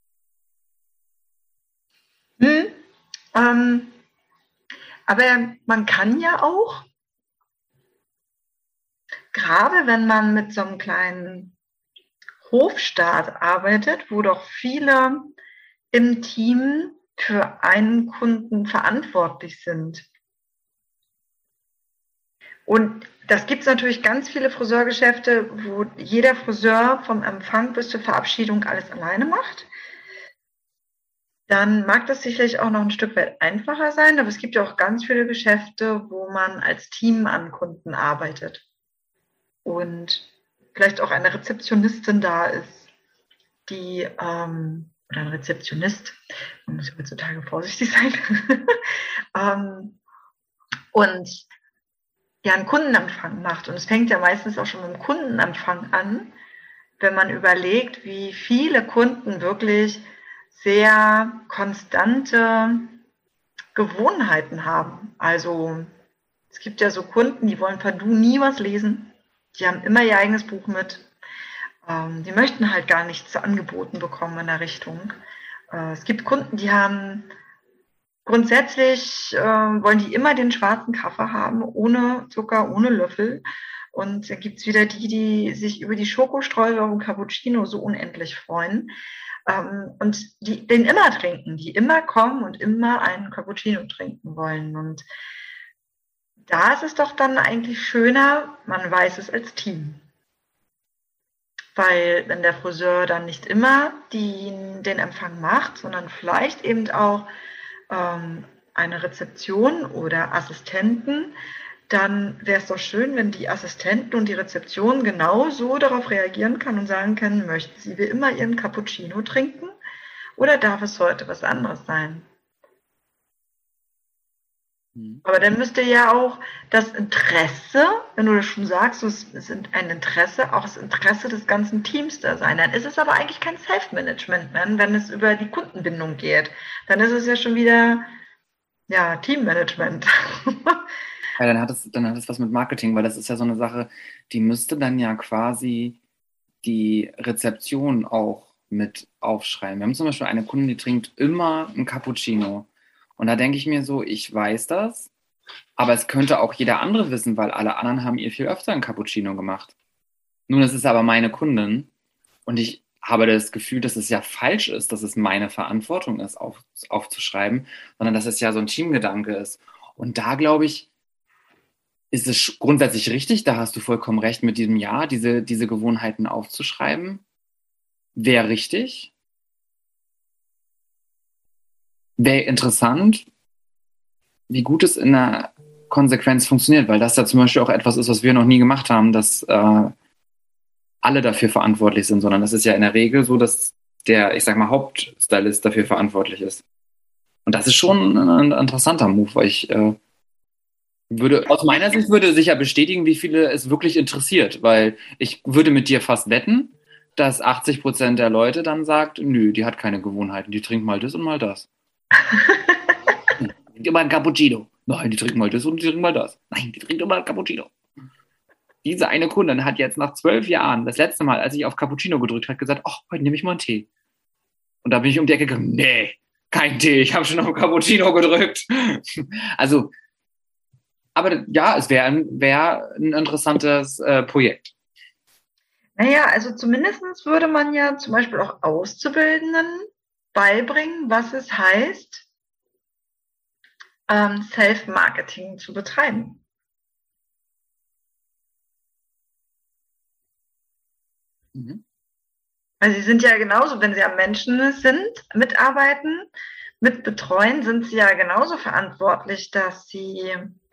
Hm, ähm, aber man kann ja auch, gerade wenn man mit so einem kleinen Hofstaat arbeitet, wo doch viele im Team für einen Kunden verantwortlich sind. Und das gibt es natürlich ganz viele Friseurgeschäfte, wo jeder Friseur vom Empfang bis zur Verabschiedung alles alleine macht. Dann mag das sicherlich auch noch ein Stück weit einfacher sein, aber es gibt ja auch ganz viele Geschäfte, wo man als Team an Kunden arbeitet. Und vielleicht auch eine Rezeptionistin da ist, die, ähm, oder ein Rezeptionist, man muss heutzutage vorsichtig sein, ähm, und ja einen Kundenempfang macht. Und es fängt ja meistens auch schon mit dem Kundenempfang an, wenn man überlegt, wie viele Kunden wirklich sehr konstante Gewohnheiten haben. Also es gibt ja so Kunden, die wollen partout nie was lesen. Die haben immer ihr eigenes Buch mit. Ähm, die möchten halt gar nichts angeboten bekommen in der Richtung. Äh, es gibt Kunden, die haben grundsätzlich, äh, wollen die immer den schwarzen Kaffee haben, ohne Zucker, ohne Löffel. Und dann gibt es wieder die, die sich über die Schokostreusel auf dem Cappuccino so unendlich freuen. Ähm, und die den immer trinken, die immer kommen und immer einen Cappuccino trinken wollen. Und da ist es doch dann eigentlich schöner, man weiß es als Team. Weil wenn der Friseur dann nicht immer die, den Empfang macht, sondern vielleicht eben auch ähm, eine Rezeption oder Assistenten, dann wäre es doch schön, wenn die Assistenten und die Rezeption genauso darauf reagieren kann und sagen können, möchten Sie wie immer Ihren Cappuccino trinken oder darf es heute was anderes sein? Aber dann müsste ja auch das Interesse, wenn du das schon sagst, es ist ein Interesse, auch das Interesse des ganzen Teams da sein. Dann ist es aber eigentlich kein Self-Management mehr, wenn es über die Kundenbindung geht. Dann ist es ja schon wieder ja, Teammanagement. Ja, dann hat es, dann hat es was mit Marketing, weil das ist ja so eine Sache, die müsste dann ja quasi die Rezeption auch mit aufschreiben. Wir haben zum Beispiel eine Kundin, die trinkt immer ein Cappuccino. Und da denke ich mir so, ich weiß das, aber es könnte auch jeder andere wissen, weil alle anderen haben ihr viel öfter ein Cappuccino gemacht. Nun, es ist aber meine Kundin und ich habe das Gefühl, dass es ja falsch ist, dass es meine Verantwortung ist, auf, aufzuschreiben, sondern dass es ja so ein Teamgedanke ist. Und da, glaube ich, ist es grundsätzlich richtig, da hast du vollkommen recht mit diesem Ja, diese, diese Gewohnheiten aufzuschreiben, wäre richtig. Wäre interessant, wie gut es in der Konsequenz funktioniert, weil das ja zum Beispiel auch etwas ist, was wir noch nie gemacht haben, dass äh, alle dafür verantwortlich sind, sondern das ist ja in der Regel so, dass der, ich sag mal, Hauptstylist dafür verantwortlich ist. Und das ist schon ein interessanter Move, weil ich äh, würde, aus meiner Sicht würde sicher bestätigen, wie viele es wirklich interessiert, weil ich würde mit dir fast wetten, dass achtzig Prozent der Leute dann sagt, nö, die hat keine Gewohnheiten, die trinkt mal das und mal das. Die trinkt immer ein Cappuccino. Nein, die trinkt mal das und die trinkt mal das. Nein, die trinkt immer ein Cappuccino. Diese eine Kundin hat jetzt nach zwölf Jahren, das letzte Mal, als ich auf Cappuccino gedrückt habe, gesagt, ach, heute nehme ich mal einen Tee. Und da bin ich um die Ecke gegangen, nee, Kein Tee, ich habe schon auf Cappuccino gedrückt. Also, aber ja, es wäre ein, wär ein interessantes äh, Projekt. Naja, also zumindest würde man ja zum Beispiel auch Auszubildenden beibringen, was es heißt, ähm, Self-Marketing zu betreiben. Mhm. Also sie sind ja genauso, wenn sie am Menschen sind, mitarbeiten, mit betreuen, sind sie ja genauso verantwortlich, dass sie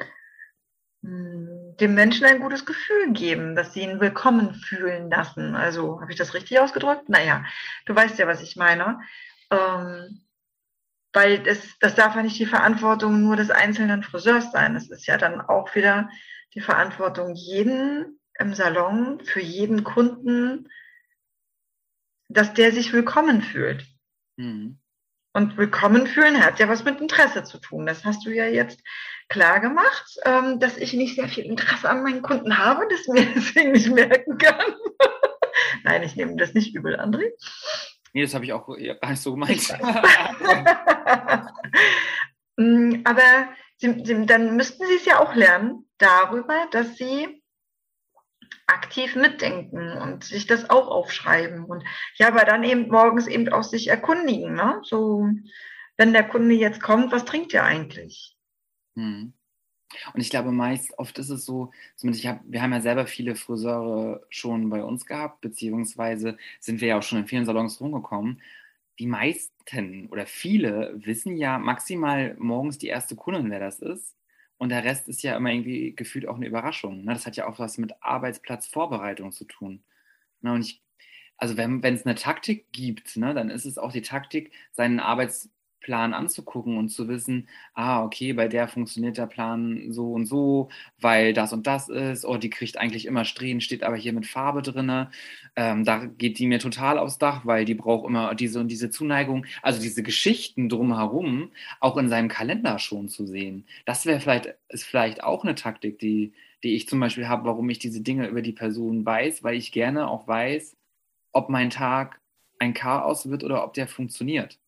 mh, dem Menschen ein gutes Gefühl geben, dass sie ihn willkommen fühlen lassen. Also, habe ich das richtig ausgedrückt? Naja, du weißt ja, was ich meine. Ähm, weil das, das darf ja nicht die Verantwortung nur des einzelnen Friseurs sein. Es ist ja dann auch wieder die Verantwortung jeden im Salon, für jeden Kunden, dass der sich willkommen fühlt. Mhm. Und willkommen fühlen hat ja was mit Interesse zu tun. Das hast du ja jetzt klar gemacht, ähm, dass ich nicht sehr viel Interesse an meinen Kunden habe, das mir deswegen nicht merken kann. Nein, ich nehme das nicht übel, André. Nee, das habe ich auch gar nicht so gemeint. Aber sie, sie, dann müssten sie es ja auch lernen darüber, dass sie aktiv mitdenken und sich das auch aufschreiben und ja, aber dann eben morgens eben auch sich erkundigen, ne? So, wenn der Kunde jetzt kommt, was trinkt er eigentlich? Hm. Und ich glaube meist, oft ist es so, zumindest ich hab, wir haben ja selber viele Friseure schon bei uns gehabt, beziehungsweise sind wir ja auch schon in vielen Salons rumgekommen. Die meisten oder viele wissen ja maximal morgens die erste Kundin, wer das ist. Und der Rest ist ja immer irgendwie gefühlt auch eine Überraschung. Ne? Das hat ja auch was mit Arbeitsplatzvorbereitung zu tun. Ne? Und ich, also wenn es eine Taktik gibt, ne, dann ist es auch die Taktik, seinen Arbeitsplan anzugucken und zu wissen, ah, okay, bei der funktioniert der Plan so und so, weil das und das ist, oh, die kriegt eigentlich immer Strähnen, steht aber hier mit Farbe drin. Ähm, da geht die mir total aufs Dach, weil die braucht immer diese und diese Zuneigung, also diese Geschichten drumherum auch in seinem Kalender schon zu sehen. Das wäre vielleicht, ist vielleicht auch eine Taktik, die, die ich zum Beispiel habe, warum ich diese Dinge über die Person weiß, weil ich gerne auch weiß, ob mein Tag ein Chaos wird oder ob der funktioniert.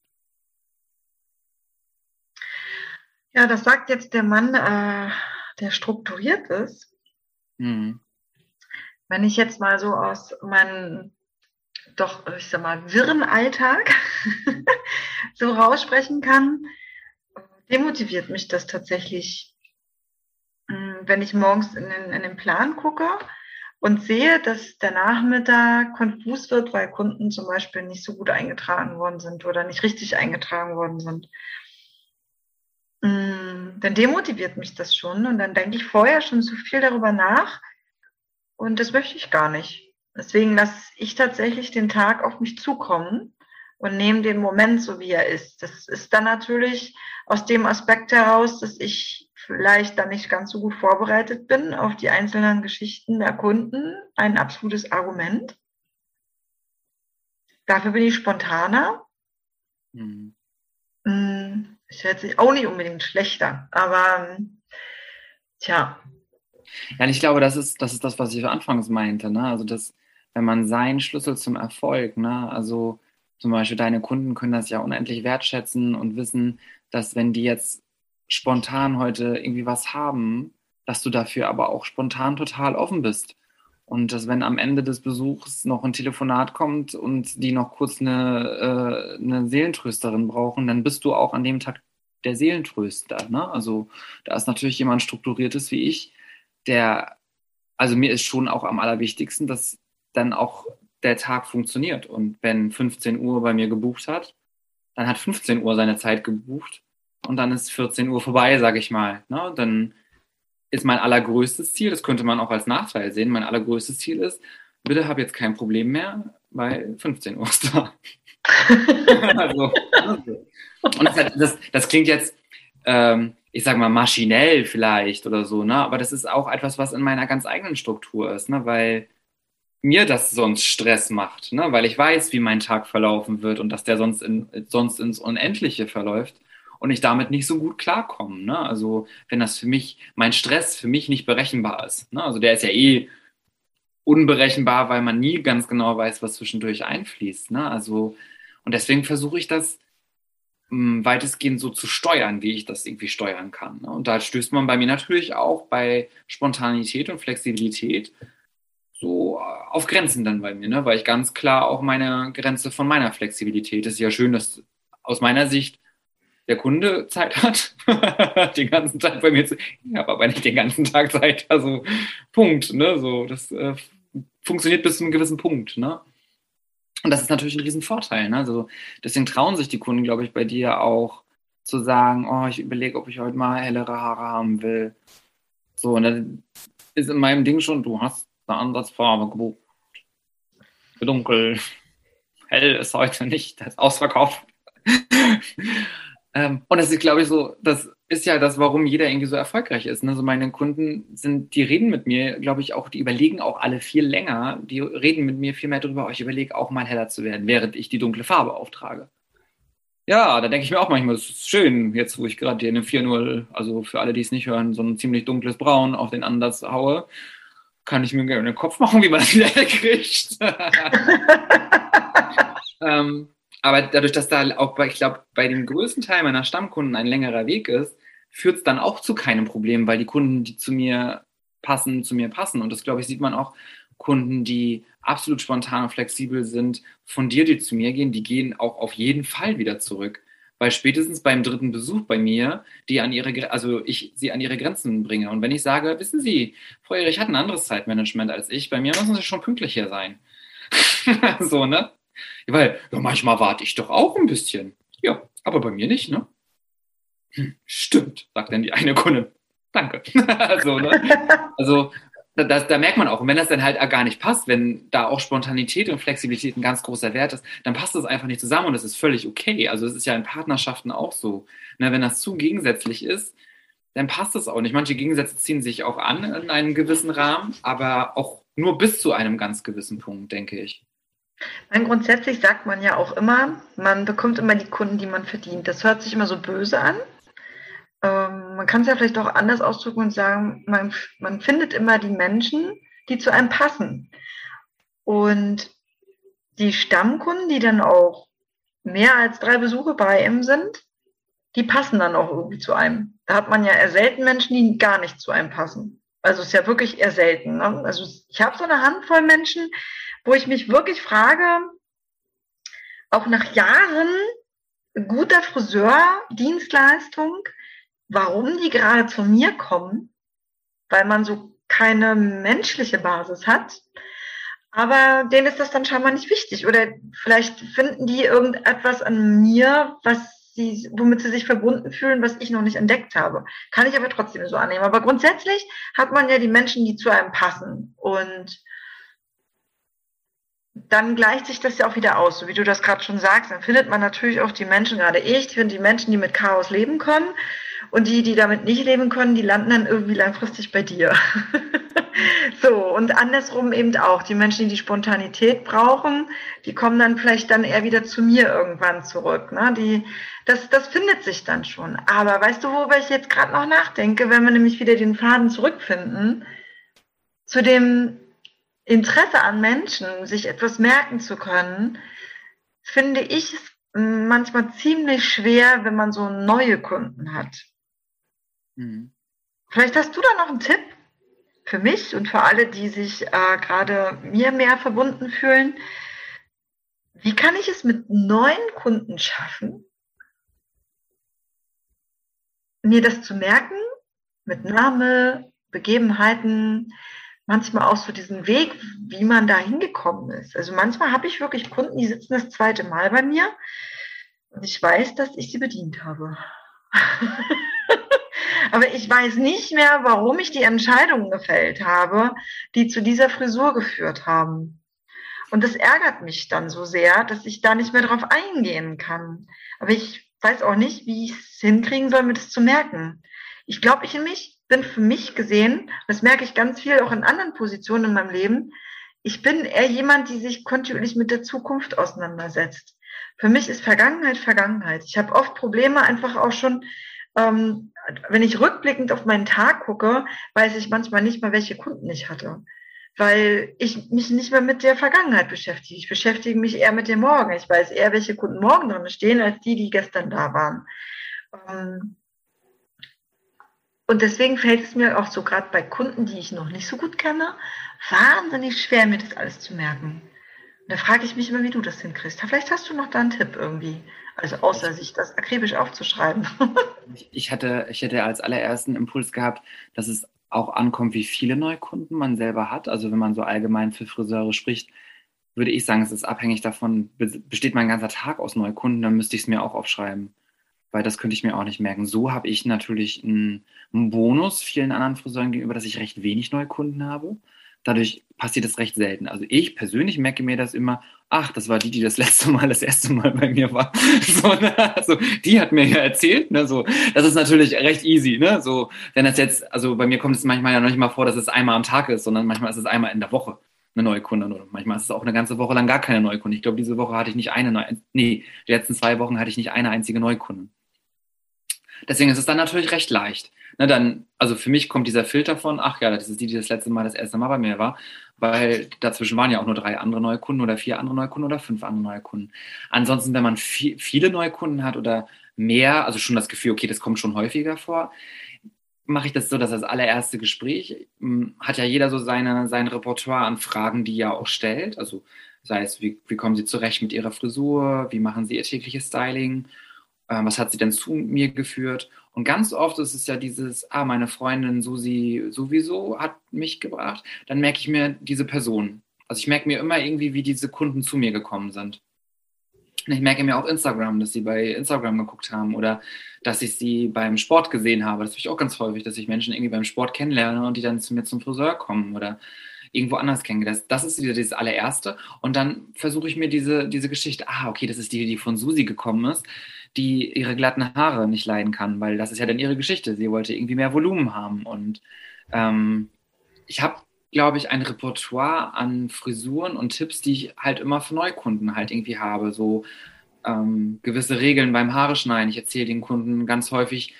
Ja, das sagt jetzt der Mann, äh, der strukturiert ist. Mhm. Wenn ich jetzt mal so aus meinem doch, ich sag mal, wirren Alltag so raussprechen kann, demotiviert mich das tatsächlich, wenn ich morgens in den, in den Plan gucke und sehe, dass der Nachmittag konfus wird, weil Kunden zum Beispiel nicht so gut eingetragen worden sind oder nicht richtig eingetragen worden sind. Dann demotiviert mich das schon und dann denke ich vorher schon zu viel darüber nach und das möchte ich gar nicht. Deswegen lasse ich tatsächlich den Tag auf mich zukommen und nehme den Moment so, wie er ist. Das ist dann natürlich aus dem Aspekt heraus, dass ich vielleicht dann nicht ganz so gut vorbereitet bin auf die einzelnen Geschichten der Kunden, ein absolutes Argument. Dafür bin ich spontaner. Mhm. Ist jetzt auch nicht unbedingt schlechter, aber tja. Ja, und ich glaube, das ist, das ist das, was ich anfangs meinte, ne? Also das, wenn man seinen Schlüssel zum Erfolg, ne? Also zum Beispiel deine Kunden können das ja unendlich wertschätzen und wissen, dass wenn die jetzt spontan heute irgendwie was haben, dass du dafür aber auch spontan total offen bist. Und dass wenn am Ende des Besuchs noch ein Telefonat kommt und die noch kurz eine, äh, eine Seelentrösterin brauchen, dann bist du auch an dem Tag der Seelentröster, ne? Also da ist natürlich jemand Strukturiertes wie ich, der, also mir ist schon auch am allerwichtigsten, dass dann auch der Tag funktioniert. Und wenn fünfzehn Uhr bei mir gebucht hat, dann hat fünfzehn Uhr seine Zeit gebucht und dann ist vierzehn Uhr vorbei, sage ich mal. Ne? Dann ist mein allergrößtes Ziel, das könnte man auch als Nachteil sehen, mein allergrößtes Ziel ist, bitte hab jetzt kein Problem mehr, weil fünfzehn Uhr ist da. also, also. Und das, das, das klingt jetzt, ähm, ich sage mal, maschinell vielleicht oder so, ne? Aber das ist auch etwas, was in meiner ganz eigenen Struktur ist, ne? Weil mir das sonst Stress macht, ne? Weil ich weiß, wie mein Tag verlaufen wird und dass der sonst, in, sonst ins Unendliche verläuft und ich damit nicht so gut klarkomme, ne? Also wenn das für mich, mein Stress für mich nicht berechenbar ist, ne? Also der ist ja eh unberechenbar, weil man nie ganz genau weiß, was zwischendurch einfließt, ne? Also und deswegen versuche ich das mh, weitestgehend so zu steuern, wie ich das irgendwie steuern kann. Ne? Und da stößt man bei mir natürlich auch bei Spontanität und Flexibilität so auf Grenzen dann bei mir, ne? Weil ich ganz klar auch meine Grenze von meiner Flexibilität. Es ist ja schön, dass aus meiner Sicht der Kunde Zeit hat, den ganzen Tag bei mir zu. Ich habe aber nicht den ganzen Tag Zeit. Also Punkt. Ne? So, das äh, funktioniert bis zu einem gewissen Punkt. Ne? Und das ist natürlich ein Riesenvorteil. Ne? Also, deswegen trauen sich die Kunden, glaube ich, bei dir auch zu sagen, oh, ich überlege, ob ich heute mal hellere Haare haben will. So, und dann ist in meinem Ding schon, du hast eine Ansatzfarbe gebucht. Dunkel. Hell ist heute nicht, das ist ausverkauft. ähm, und das ist, glaube ich, so, das ist ja das, warum jeder irgendwie so erfolgreich ist. Ne? So meine Kunden sind, die reden mit mir, glaube ich, auch, die überlegen auch alle viel länger, die reden mit mir viel mehr darüber, oh, ich überlege auch mal heller zu werden, während ich die dunkle Farbe auftrage. Ja, da denke ich mir auch manchmal, das ist schön, jetzt wo ich gerade hier eine vier null, also für alle, die es nicht hören, so ein ziemlich dunkles Braun auf den Ansatz haue, kann ich mir gerne den Kopf machen, wie man das wieder kriegt. ähm, aber dadurch, dass da auch, bei, ich glaube, bei dem größten Teil meiner Stammkunden ein längerer Weg ist, führt es dann auch zu keinem Problem, weil die Kunden, die zu mir passen, zu mir passen. Und das, glaube ich, sieht man auch, Kunden, die absolut spontan und flexibel sind, von dir, die zu mir gehen, die gehen auch auf jeden Fall wieder zurück. Weil spätestens beim dritten Besuch bei mir, die an ihre, also ich sie an ihre Grenzen bringe. Und wenn ich sage, wissen Sie, Frau Erich hat ein anderes Zeitmanagement als ich, bei mir müssen Sie schon pünktlicher sein. So, ne? Weil ja, manchmal warte ich doch auch ein bisschen. Ja, aber bei mir nicht, ne? Hm, stimmt, sagt dann die eine Kundin. Danke. So, ne? Also Da, da merkt man auch, und wenn das dann halt gar nicht passt, wenn da auch Spontanität und Flexibilität ein ganz großer Wert ist, dann passt das einfach nicht zusammen und das ist völlig okay. Also es ist ja in Partnerschaften auch so. Ne, wenn das zu gegensätzlich ist, dann passt das auch nicht. Manche Gegensätze ziehen sich auch an in einem gewissen Rahmen, aber auch nur bis zu einem ganz gewissen Punkt, denke ich. Nein, grundsätzlich sagt man ja auch immer, man bekommt immer die Kunden, die man verdient. Das hört sich immer so böse an. Ähm, man kann es ja vielleicht auch anders ausdrücken und sagen, man, man findet immer die Menschen, die zu einem passen. Und die Stammkunden, die dann auch mehr als drei Besuche bei einem sind, die passen dann auch irgendwie zu einem. Da hat man ja eher selten Menschen, die gar nicht zu einem passen. Also es ist ja wirklich eher selten. Ne? Also ich habe so eine Handvoll Menschen, wo ich mich wirklich frage, auch nach Jahren guter Friseur-Dienstleistung, warum die gerade zu mir kommen, weil man so keine menschliche Basis hat. Aber denen ist das dann scheinbar nicht wichtig. Oder vielleicht finden die irgendetwas an mir, was sie, womit sie sich verbunden fühlen, was ich noch nicht entdeckt habe. Kann ich aber trotzdem so annehmen. Aber grundsätzlich hat man ja die Menschen, die zu einem passen. Und dann gleicht sich das ja auch wieder aus, so wie du das gerade schon sagst. Dann findet man natürlich auch die Menschen, gerade ich, finde die Menschen, die mit Chaos leben können. Und die, die damit nicht leben können, die landen dann irgendwie langfristig bei dir. So, und andersrum eben auch. Die Menschen, die die Spontanität brauchen, die kommen dann vielleicht dann eher wieder zu mir irgendwann zurück. Ne? Die, das, das findet sich dann schon. Aber weißt du, worüber ich jetzt gerade noch nachdenke, wenn wir nämlich wieder den Faden zurückfinden, zu dem Interesse an Menschen, sich etwas merken zu können, finde ich es manchmal ziemlich schwer, wenn man so neue Kunden hat. Mhm. Vielleicht hast du da noch einen Tipp für mich und für alle, die sich äh, gerade mir mehr verbunden fühlen. Wie kann ich es mit neuen Kunden schaffen, mir das zu merken, mit Name, Begebenheiten, manchmal auch so diesen Weg, wie man da hingekommen ist. Also manchmal habe ich wirklich Kunden, die sitzen das zweite Mal bei mir und ich weiß, dass ich sie bedient habe. Aber ich weiß nicht mehr, warum ich die Entscheidungen gefällt habe, die zu dieser Frisur geführt haben. Und das ärgert mich dann so sehr, dass ich da nicht mehr drauf eingehen kann. Aber ich weiß auch nicht, wie ich es hinkriegen soll, mir das zu merken. Ich glaube, ich in mich bin für mich gesehen, das merke ich ganz viel auch in anderen Positionen in meinem Leben, ich bin eher jemand, die sich kontinuierlich mit der Zukunft auseinandersetzt. Für mich ist Vergangenheit Vergangenheit. Ich habe oft Probleme einfach auch schon, ähm, wenn ich rückblickend auf meinen Tag gucke, weiß ich manchmal nicht mal, welche Kunden ich hatte. weil ich mich nicht mehr mit der Vergangenheit beschäftige. Ich beschäftige mich eher mit dem Morgen. Ich weiß eher, welche Kunden morgen drin stehen, als die, die gestern da waren. Und deswegen fällt es mir auch so gerade bei Kunden, die ich noch nicht so gut kenne, wahnsinnig schwer, mir das alles zu merken. Und da frage ich mich immer, wie du das hinkriegst. Vielleicht hast du noch da einen Tipp irgendwie. Also außer sich das akribisch aufzuschreiben. Ich hatte, ich hätte als allerersten Impuls gehabt, dass es auch ankommt, wie viele Neukunden man selber hat. Also wenn man so allgemein für Friseure spricht, würde ich sagen, es ist abhängig davon, besteht mein ganzer Tag aus Neukunden, dann müsste ich es mir auch aufschreiben. Weil das könnte ich mir auch nicht merken. So habe ich natürlich einen, einen Bonus vielen anderen Friseuren gegenüber, dass ich recht wenig Neukunden habe. Dadurch passiert es recht selten. Also ich persönlich merke mir das immer, ach, das war die, die das letzte Mal, das erste Mal bei mir war. So, ne? Also die hat mir ja erzählt, ne? So, das ist natürlich recht easy, ne? So, wenn das jetzt, also bei mir kommt es manchmal ja noch nicht mal vor, dass es einmal am Tag ist, sondern manchmal ist es einmal in der Woche eine neue Kunde. Oder manchmal ist es auch eine ganze Woche lang gar keine Neukunde. Ich glaube, diese Woche hatte ich nicht eine neue, nee, die letzten zwei Wochen hatte ich nicht eine einzige Neukunde. Deswegen ist es dann natürlich recht leicht. Ne, dann, also für mich kommt dieser Filter von, ach ja, das ist die, die das letzte Mal das erste Mal bei mir war, weil dazwischen waren ja auch nur drei andere neue Kunden oder vier andere neue Kunden oder fünf andere neue Kunden. Ansonsten, wenn man viel, viele neue Kunden hat oder mehr, also schon das Gefühl, okay, das kommt schon häufiger vor, mache ich das so, dass das allererste Gespräch mh, hat ja jeder so seine, sein Repertoire an Fragen, die er auch stellt. Also sei es, wie, wie kommen Sie zurecht mit Ihrer Frisur, wie machen Sie Ihr tägliches Styling, ähm, was hat Sie denn zu mir geführt? Und ganz oft ist es ja dieses, ah, meine Freundin Susi sowieso hat mich gebracht. Dann merke ich mir diese Person. Also ich merke mir immer irgendwie, wie diese Kunden zu mir gekommen sind. Und ich merke mir auch Instagram, dass sie bei Instagram geguckt haben oder dass ich sie beim Sport gesehen habe. Das habe ich auch ganz häufig, dass ich Menschen irgendwie beim Sport kennenlerne und die dann zu mir zum Friseur kommen oder irgendwo anders kennengelernt. Das, das ist wieder das allererste. Und dann versuche ich mir diese, diese Geschichte, ah, okay, das ist die, die von Susi gekommen ist, die ihre glatten Haare nicht leiden kann, weil das ist ja dann ihre Geschichte. Sie wollte irgendwie mehr Volumen haben. Und ähm, ich habe, glaube ich, ein Repertoire an Frisuren und Tipps, die ich halt immer für Neukunden halt irgendwie habe. So ähm, gewisse Regeln beim Haare schneiden. Ich erzähle den Kunden ganz häufig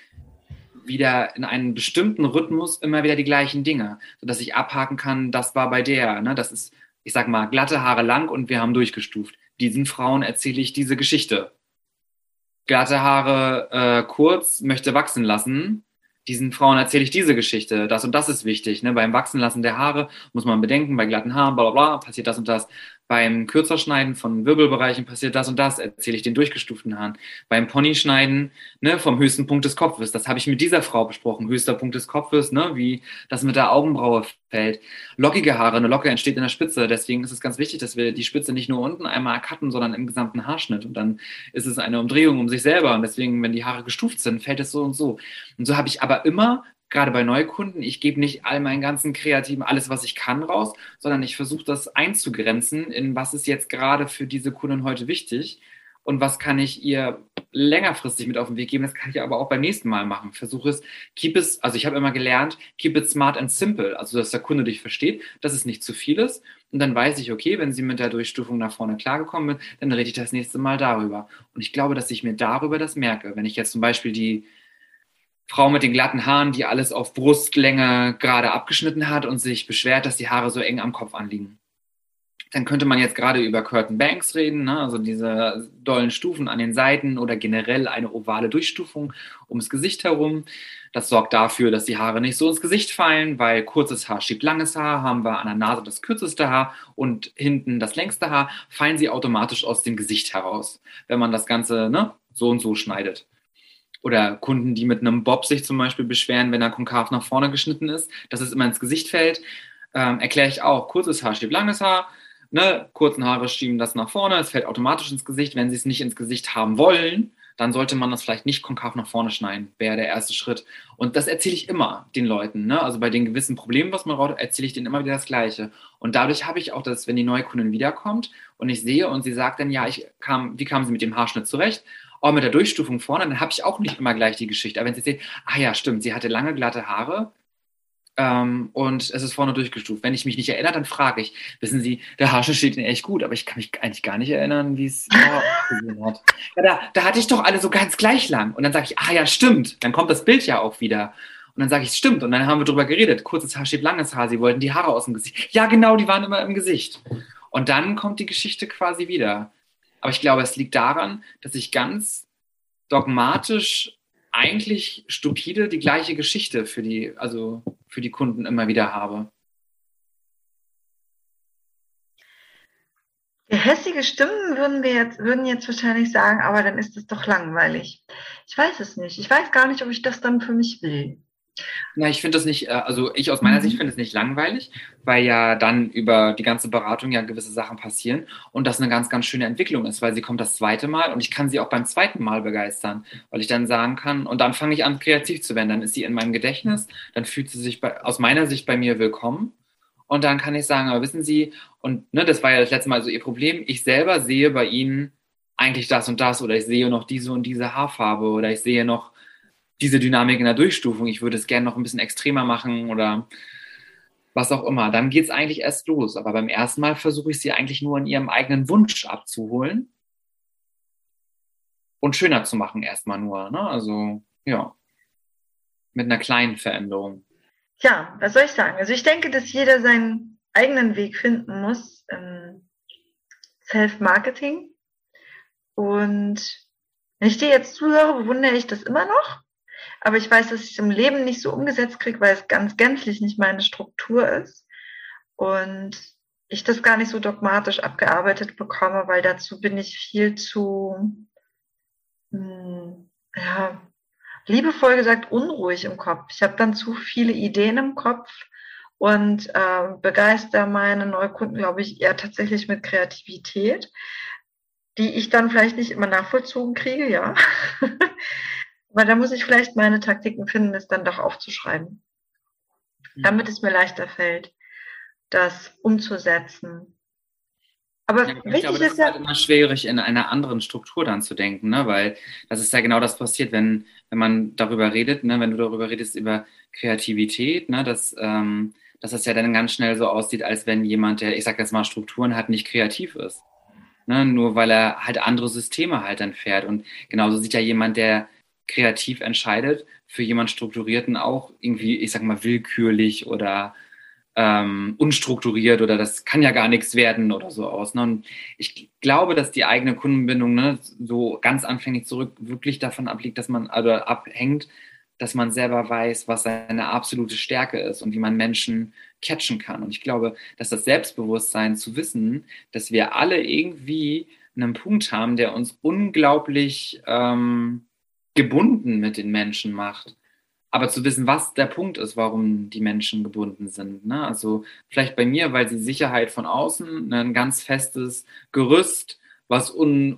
wieder in einem bestimmten Rhythmus immer wieder die gleichen Dinge, sodass ich abhaken kann, das war bei der. Ne? Das ist, ich sag mal, glatte Haare lang und wir haben durchgestuft. Diesen Frauen erzähle ich diese Geschichte. Glatte Haare äh, kurz, möchte wachsen lassen. Diesen Frauen erzähle ich diese Geschichte. Das und das ist wichtig. Ne? Beim Wachsenlassen der Haare muss man bedenken, bei glatten Haaren, bla bla bla, passiert das und das. Beim Kürzerschneiden von Wirbelbereichen passiert das und das, erzähle ich den durchgestuften Haaren. Beim Ponyschneiden, ne, vom höchsten Punkt des Kopfes, das habe ich mit dieser Frau besprochen. Höchster Punkt des Kopfes, ne, wie das mit der Augenbraue fällt. Lockige Haare, eine Locke entsteht in der Spitze. Deswegen ist es ganz wichtig, dass wir die Spitze nicht nur unten einmal cutten, sondern im gesamten Haarschnitt. Und dann ist es eine Umdrehung um sich selber. Und deswegen, wenn die Haare gestuft sind, fällt es so und so. Und so habe ich aber immer, gerade bei Neukunden, ich gebe nicht all meinen ganzen kreativen, alles, was ich kann, raus, sondern ich versuche das einzugrenzen, in was ist jetzt gerade für diese Kundin heute wichtig und was kann ich ihr längerfristig mit auf den Weg geben. Das kann ich aber auch beim nächsten Mal machen. Versuche es, keep it, also ich habe immer gelernt, keep it smart and simple, also dass der Kunde dich versteht, dass es nicht zu viel ist. Und dann weiß ich, okay, wenn sie mit der Durchstufung nach vorne klargekommen ist, dann rede ich das nächste Mal darüber. Und ich glaube, dass ich mir darüber das merke. Wenn ich jetzt zum Beispiel die Frau mit den glatten Haaren, die alles auf Brustlänge gerade abgeschnitten hat und sich beschwert, dass die Haare so eng am Kopf anliegen. Dann könnte man jetzt gerade über Curtain Banks reden, ne? Also diese dollen Stufen an den Seiten oder generell eine ovale Durchstufung ums Gesicht herum. Das sorgt dafür, dass die Haare nicht so ins Gesicht fallen, weil kurzes Haar schiebt langes Haar, haben wir an der Nase das kürzeste Haar und hinten das längste Haar, fallen sie automatisch aus dem Gesicht heraus, wenn man das Ganze, ne, so und so schneidet. Oder Kunden, die mit einem Bob sich zum Beispiel beschweren, wenn er konkav nach vorne geschnitten ist, dass es immer ins Gesicht fällt, ähm, erkläre ich auch, kurzes Haar schiebt langes Haar, ne? Kurzen Haare schieben das nach vorne, es fällt automatisch ins Gesicht. Wenn sie es nicht ins Gesicht haben wollen, dann sollte man das vielleicht nicht konkav nach vorne schneiden, wäre der erste Schritt. Und das erzähle ich immer den Leuten, ne? Also bei den gewissen Problemen, was man braucht, erzähle ich denen immer wieder das Gleiche. Und dadurch habe ich auch das, wenn die neue Kundin wiederkommt und ich sehe und sie sagt dann, ja, ich kam, wie kam sie mit dem Haarschnitt zurecht? Auch mit der Durchstufung vorne, dann habe ich auch nicht immer gleich die Geschichte. Aber wenn sie sehen, ah ja, stimmt, sie hatte lange, glatte Haare ähm, und es ist vorne durchgestuft. Wenn ich mich nicht erinnere, dann frage ich, wissen Sie, der Haarschnitt steht Ihnen echt gut, aber ich kann mich eigentlich gar nicht erinnern, wie es ausgesehen hat. Ja, da, da hatte ich doch alle so ganz gleich lang. Und dann sage ich, ah ja, stimmt, dann kommt das Bild ja auch wieder. Und dann sage ich, stimmt. Und dann haben wir drüber geredet. Kurzes Haar steht langes Haar. Sie wollten die Haare aus dem Gesicht. Ja, genau, die waren immer im Gesicht. Und dann kommt die Geschichte quasi wieder. Aber ich glaube, es liegt daran, dass ich ganz dogmatisch eigentlich stupide die gleiche Geschichte für die, also für die Kunden immer wieder habe. Hässige Stimmen würden wir jetzt, würden jetzt wahrscheinlich sagen, aber dann ist es doch langweilig. Ich weiß es nicht. Ich weiß gar nicht, ob ich das dann für mich will. Na, ich finde das nicht, also ich aus meiner mhm. Sicht finde es nicht langweilig, weil ja dann über die ganze Beratung ja gewisse Sachen passieren und das eine ganz, ganz schöne Entwicklung ist, weil sie kommt das zweite Mal und ich kann sie auch beim zweiten Mal begeistern, weil ich dann sagen kann, und dann fange ich an, kreativ zu werden, dann ist sie in meinem Gedächtnis, dann fühlt sie sich bei, aus meiner Sicht bei mir willkommen und dann kann ich sagen, aber wissen Sie, und ne, das war ja das letzte Mal so Ihr Problem, ich selber sehe bei Ihnen eigentlich das und das oder ich sehe noch diese und diese Haarfarbe oder ich sehe noch diese Dynamik in der Durchstufung, ich würde es gerne noch ein bisschen extremer machen oder was auch immer. Dann geht es eigentlich erst los. Aber beim ersten Mal versuche ich sie eigentlich nur in ihrem eigenen Wunsch abzuholen und schöner zu machen erstmal nur. Ne? Also ja, mit einer kleinen Veränderung. Ja, was soll ich sagen? Also ich denke, dass jeder seinen eigenen Weg finden muss im Self-Marketing. Und wenn ich dir jetzt zuhöre, bewundere ich das immer noch. Aber ich weiß, dass ich es im Leben nicht so umgesetzt kriege, weil es ganz gänzlich nicht meine Struktur ist. Und ich das gar nicht so dogmatisch abgearbeitet bekomme, weil dazu bin ich viel zu, mh, ja, liebevoll gesagt, unruhig im Kopf. Ich habe dann zu viele Ideen im Kopf und äh, begeister meine Neukunden, glaube ich, eher tatsächlich mit Kreativität, die ich dann vielleicht nicht immer nachvollzogen kriege, ja. Aber da muss ich vielleicht meine Taktiken finden, es dann doch aufzuschreiben, damit es mir leichter fällt, das umzusetzen. Aber ja, wichtig ich glaube, das ist ist ja halt immer schwierig, in einer anderen Struktur dann zu denken, ne? Weil das ist ja genau das passiert, wenn, wenn man darüber redet, ne? Wenn du darüber redest, über Kreativität, ne? dass, ähm, dass das ja dann ganz schnell so aussieht, als wenn jemand, der, ich sag jetzt mal, Strukturen hat, nicht kreativ ist. Ne? Nur weil er halt andere Systeme halt dann fährt. Und genauso sieht ja jemand, der kreativ entscheidet, für jemand Strukturierten auch irgendwie, ich sag mal, willkürlich oder ähm, unstrukturiert oder das kann ja gar nichts werden oder so aus. Ne? Und ich glaube, dass die eigene Kundenbindung, ne, so ganz anfänglich zurück wirklich davon abliegt, dass man, also abhängt, dass man selber weiß, was seine absolute Stärke ist und wie man Menschen catchen kann. Und ich glaube, dass das Selbstbewusstsein zu wissen, dass wir alle irgendwie einen Punkt haben, der uns unglaublich ähm, gebunden mit den Menschen macht. Aber zu wissen, was der Punkt ist, warum die Menschen gebunden sind. Ne? Also vielleicht bei mir, weil sie Sicherheit von außen, ein ganz festes Gerüst, was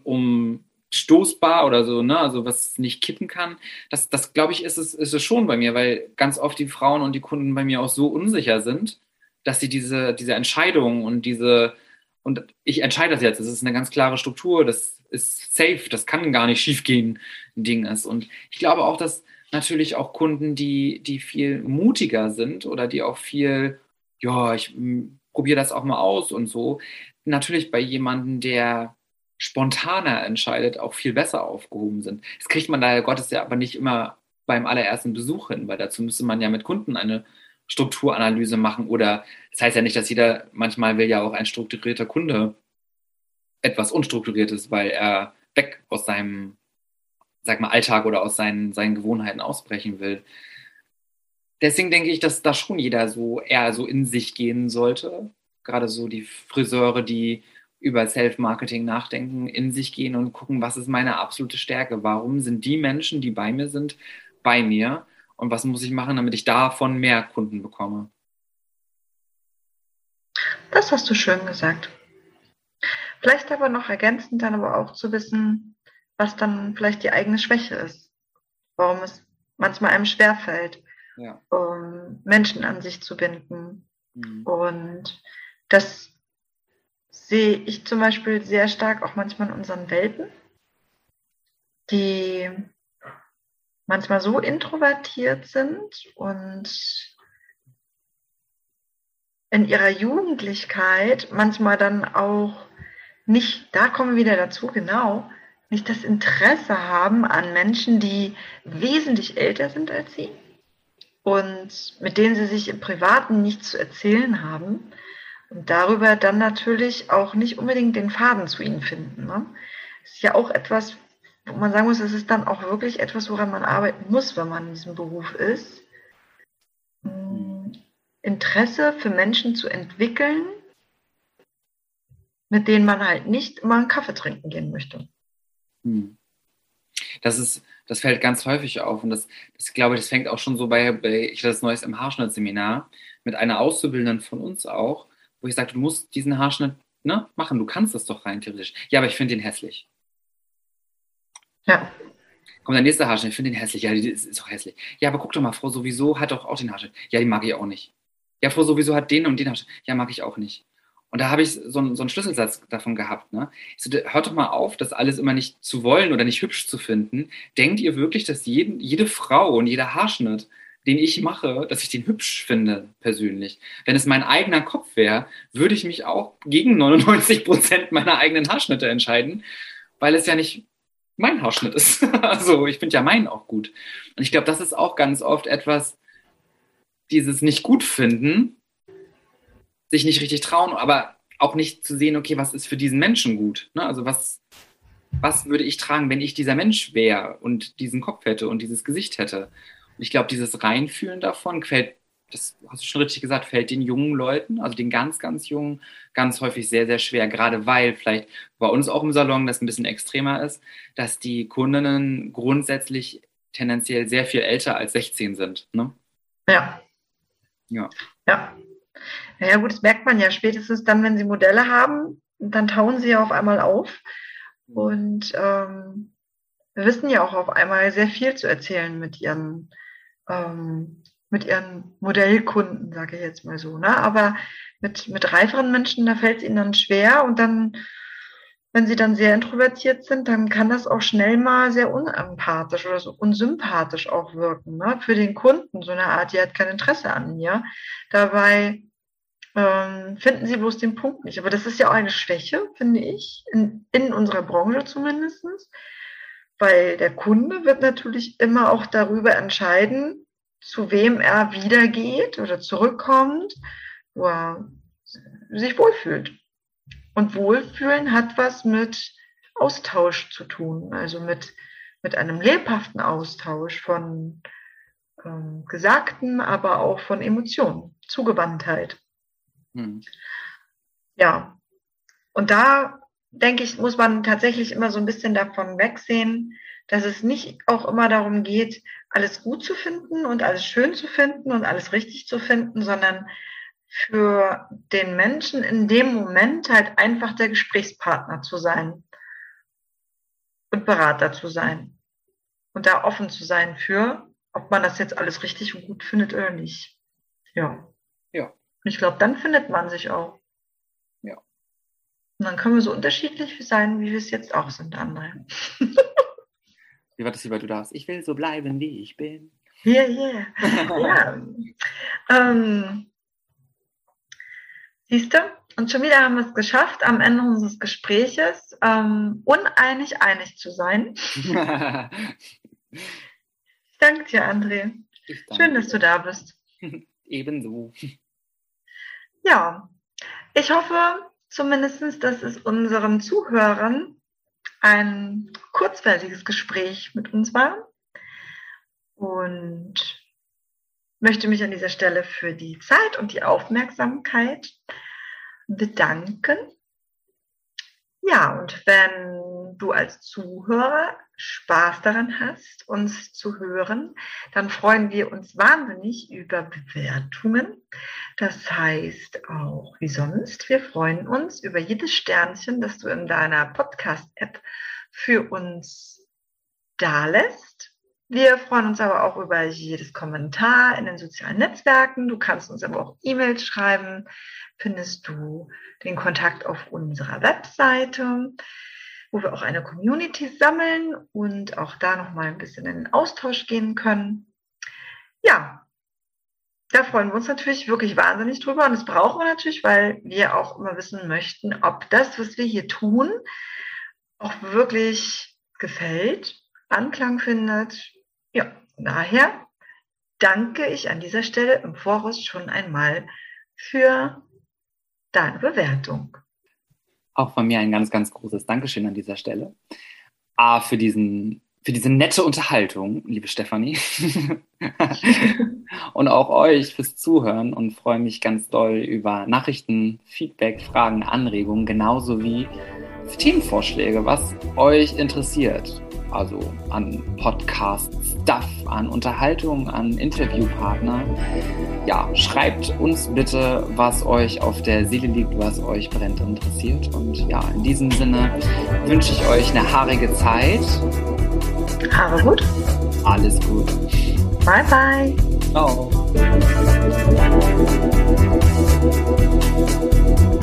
unumstoßbar oder so, ne? Also was nicht kippen kann. Das, das glaube ich, ist es, ist es schon bei mir, weil ganz oft die Frauen und die Kunden bei mir auch so unsicher sind, dass sie diese, diese Entscheidung und diese, und ich entscheide das jetzt, das ist eine ganz klare Struktur, das ist safe, das kann gar nicht schiefgehen, ein Ding ist. Und ich glaube auch, dass natürlich auch Kunden, die, die viel mutiger sind oder die auch viel, ja, ich probiere das auch mal aus und so, natürlich bei jemandem, der spontaner entscheidet, auch viel besser aufgehoben sind. Das kriegt man daher Gottes ja aber nicht immer beim allerersten Besuch hin, weil dazu müsste man ja mit Kunden eine Strukturanalyse machen oder das heißt ja nicht, dass jeder, manchmal will ja auch ein strukturierter Kunde etwas Unstrukturiertes, weil er weg aus seinem, sag mal, Alltag oder aus seinen, seinen Gewohnheiten ausbrechen will. Deswegen denke ich, dass da schon jeder so eher so in sich gehen sollte. Gerade so die Friseure, die über Self-Marketing nachdenken, in sich gehen und gucken, was ist meine absolute Stärke? Warum sind die Menschen, die bei mir sind, bei mir? Und was muss ich machen, damit ich davon mehr Kunden bekomme? Das hast du schön gesagt. Vielleicht aber noch ergänzend dann aber auch zu wissen, was dann vielleicht die eigene Schwäche ist. Warum es manchmal einem schwerfällt, ja. um Menschen an sich zu binden. Mhm. Und das sehe ich zum Beispiel sehr stark auch manchmal in unseren Welpen, die manchmal so introvertiert sind und in ihrer Jugendlichkeit manchmal dann auch nicht, da kommen wir wieder dazu, genau, nicht das Interesse haben an Menschen, die wesentlich älter sind als sie und mit denen sie sich im Privaten nichts zu erzählen haben und darüber dann natürlich auch nicht unbedingt den Faden zu ihnen finden. Ne? Das ist ja auch etwas, wo man sagen muss, es ist dann auch wirklich etwas, woran man arbeiten muss, wenn man in diesem Beruf ist. Interesse für Menschen zu entwickeln, mit denen man halt nicht immer einen Kaffee trinken gehen möchte. Das ist, das fällt ganz häufig auf und das, das glaube ich, das fängt auch schon so bei, bei ich hatte das Neues im Haarschnittseminar mit einer Auszubildenden von uns auch, wo ich sagte, du musst diesen Haarschnitt ne, machen, du kannst das doch rein theoretisch. Ja, aber ich finde den hässlich. Ja. Kommt der nächste Haarschnitt, ich finde den hässlich. Ja, die ist, ist doch hässlich. Ja, aber guck doch mal, Frau sowieso hat doch auch den Haarschnitt. Ja, die mag ich auch nicht. Ja, Frau sowieso hat den und den Haarschnitt. Ja, mag ich auch nicht. Und da habe ich so einen, so einen Schlüsselsatz davon gehabt. Ne? Ich so, hört doch mal auf, das alles immer nicht zu wollen oder nicht hübsch zu finden. Denkt ihr wirklich, dass jeden, jede Frau und jeder Haarschnitt, den ich mache, dass ich den hübsch finde, persönlich? Wenn es mein eigener Kopf wäre, würde ich mich auch gegen neunundneunzig Prozent meiner eigenen Haarschnitte entscheiden, weil es ja nicht mein Haarschnitt ist. Also ich finde ja meinen auch gut. Und ich glaube, das ist auch ganz oft etwas, dieses nicht gut finden, sich nicht richtig trauen, aber auch nicht zu sehen, okay, was ist für diesen Menschen gut? Ne? Also was, was würde ich tragen, wenn ich dieser Mensch wäre und diesen Kopf hätte und dieses Gesicht hätte? Und ich glaube, dieses Reinfühlen davon fällt, das hast du schon richtig gesagt, fällt den jungen Leuten, also den ganz, ganz jungen, ganz häufig sehr, sehr schwer, gerade weil vielleicht bei uns auch im Salon das ein bisschen extremer ist, dass die Kundinnen grundsätzlich tendenziell sehr viel älter als sechzehn sind. Ne? Ja. Ja. Ja. Ja gut, das merkt man ja spätestens dann, wenn sie Modelle haben, dann tauen sie ja auf einmal auf. Und ähm, wir wissen ja auch auf einmal sehr viel zu erzählen mit ihren, ähm, mit ihren Modellkunden, sage ich jetzt mal so. Ne? Aber mit, mit reiferen Menschen, da fällt es ihnen dann schwer. Und dann, wenn sie dann sehr introvertiert sind, dann kann das auch schnell mal sehr unempathisch oder so unsympathisch auch wirken. Ne? Für den Kunden, so eine Art, die hat kein Interesse an mir. Dabei ähm, finden sie bloß den Punkt nicht. Aber das ist ja auch eine Schwäche, finde ich, in, in unserer Branche zumindest, weil der Kunde wird natürlich immer auch darüber entscheiden, zu wem er wieder geht oder zurückkommt, wo er sich wohlfühlt. Und Wohlfühlen hat was mit Austausch zu tun, also mit, mit einem lebhaften Austausch von ähm, Gesagten, aber auch von Emotionen, Zugewandtheit. Hm. Ja, und da denke ich, muss man tatsächlich immer so ein bisschen davon wegsehen, dass es nicht auch immer darum geht, alles gut zu finden und alles schön zu finden und alles richtig zu finden, sondern für den Menschen in dem Moment halt einfach der Gesprächspartner zu sein und Berater zu sein und da offen zu sein für, ob man das jetzt alles richtig und gut findet oder nicht. Ja. Ja. Ich glaube, dann findet man sich auch. Ja. Und dann können wir so unterschiedlich sein, wie wir es jetzt auch sind, André. Wie war das hier, weil du darfst? Ich will so bleiben, wie ich bin. Yeah, yeah. Ja. ähm, Siehst du? Und schon wieder haben wir es geschafft, am Ende unseres Gespräches ähm, uneinig einig zu sein. Ich danke dir, André. Danke. Schön, dass du da bist. Ebenso. Ja, ich hoffe zumindest, dass es unseren Zuhörern ein kurzweiliges Gespräch mit uns war und möchte mich an dieser Stelle für die Zeit und die Aufmerksamkeit bedanken. Ja, und wenn du als Zuhörer Spaß daran hast, uns zu hören, dann freuen wir uns wahnsinnig über Bewertungen. Das heißt auch wie sonst, wir freuen uns über jedes Sternchen, das du in deiner Podcast-App für uns dalässt. Wir freuen uns aber auch über jedes Kommentar in den sozialen Netzwerken. Du kannst uns aber auch E-Mails schreiben. Findest du den Kontakt auf unserer Webseite, wo wir auch eine Community sammeln und auch da nochmal ein bisschen in den Austausch gehen können. Ja, da freuen wir uns natürlich wirklich wahnsinnig drüber und das brauchen wir natürlich, weil wir auch immer wissen möchten, ob das, was wir hier tun, auch wirklich gefällt, Anklang findet. Ja, daher danke ich an dieser Stelle im Voraus schon einmal für deine Bewertung. Auch von mir ein ganz, ganz großes Dankeschön an dieser Stelle. A, für diesen, für diese nette Unterhaltung, liebe Stefanie. Und auch euch fürs Zuhören und freue mich ganz doll über Nachrichten, Feedback, Fragen, Anregungen, genauso wie für Themenvorschläge, was euch interessiert. Also an Podcast-Stuff, an Unterhaltung, an Interviewpartner. Ja, schreibt uns bitte, was euch auf der Seele liegt, was euch brennend interessiert. Und ja, in diesem Sinne wünsche ich euch eine haarige Zeit. Haare gut. Alles gut. Bye, bye. Ciao.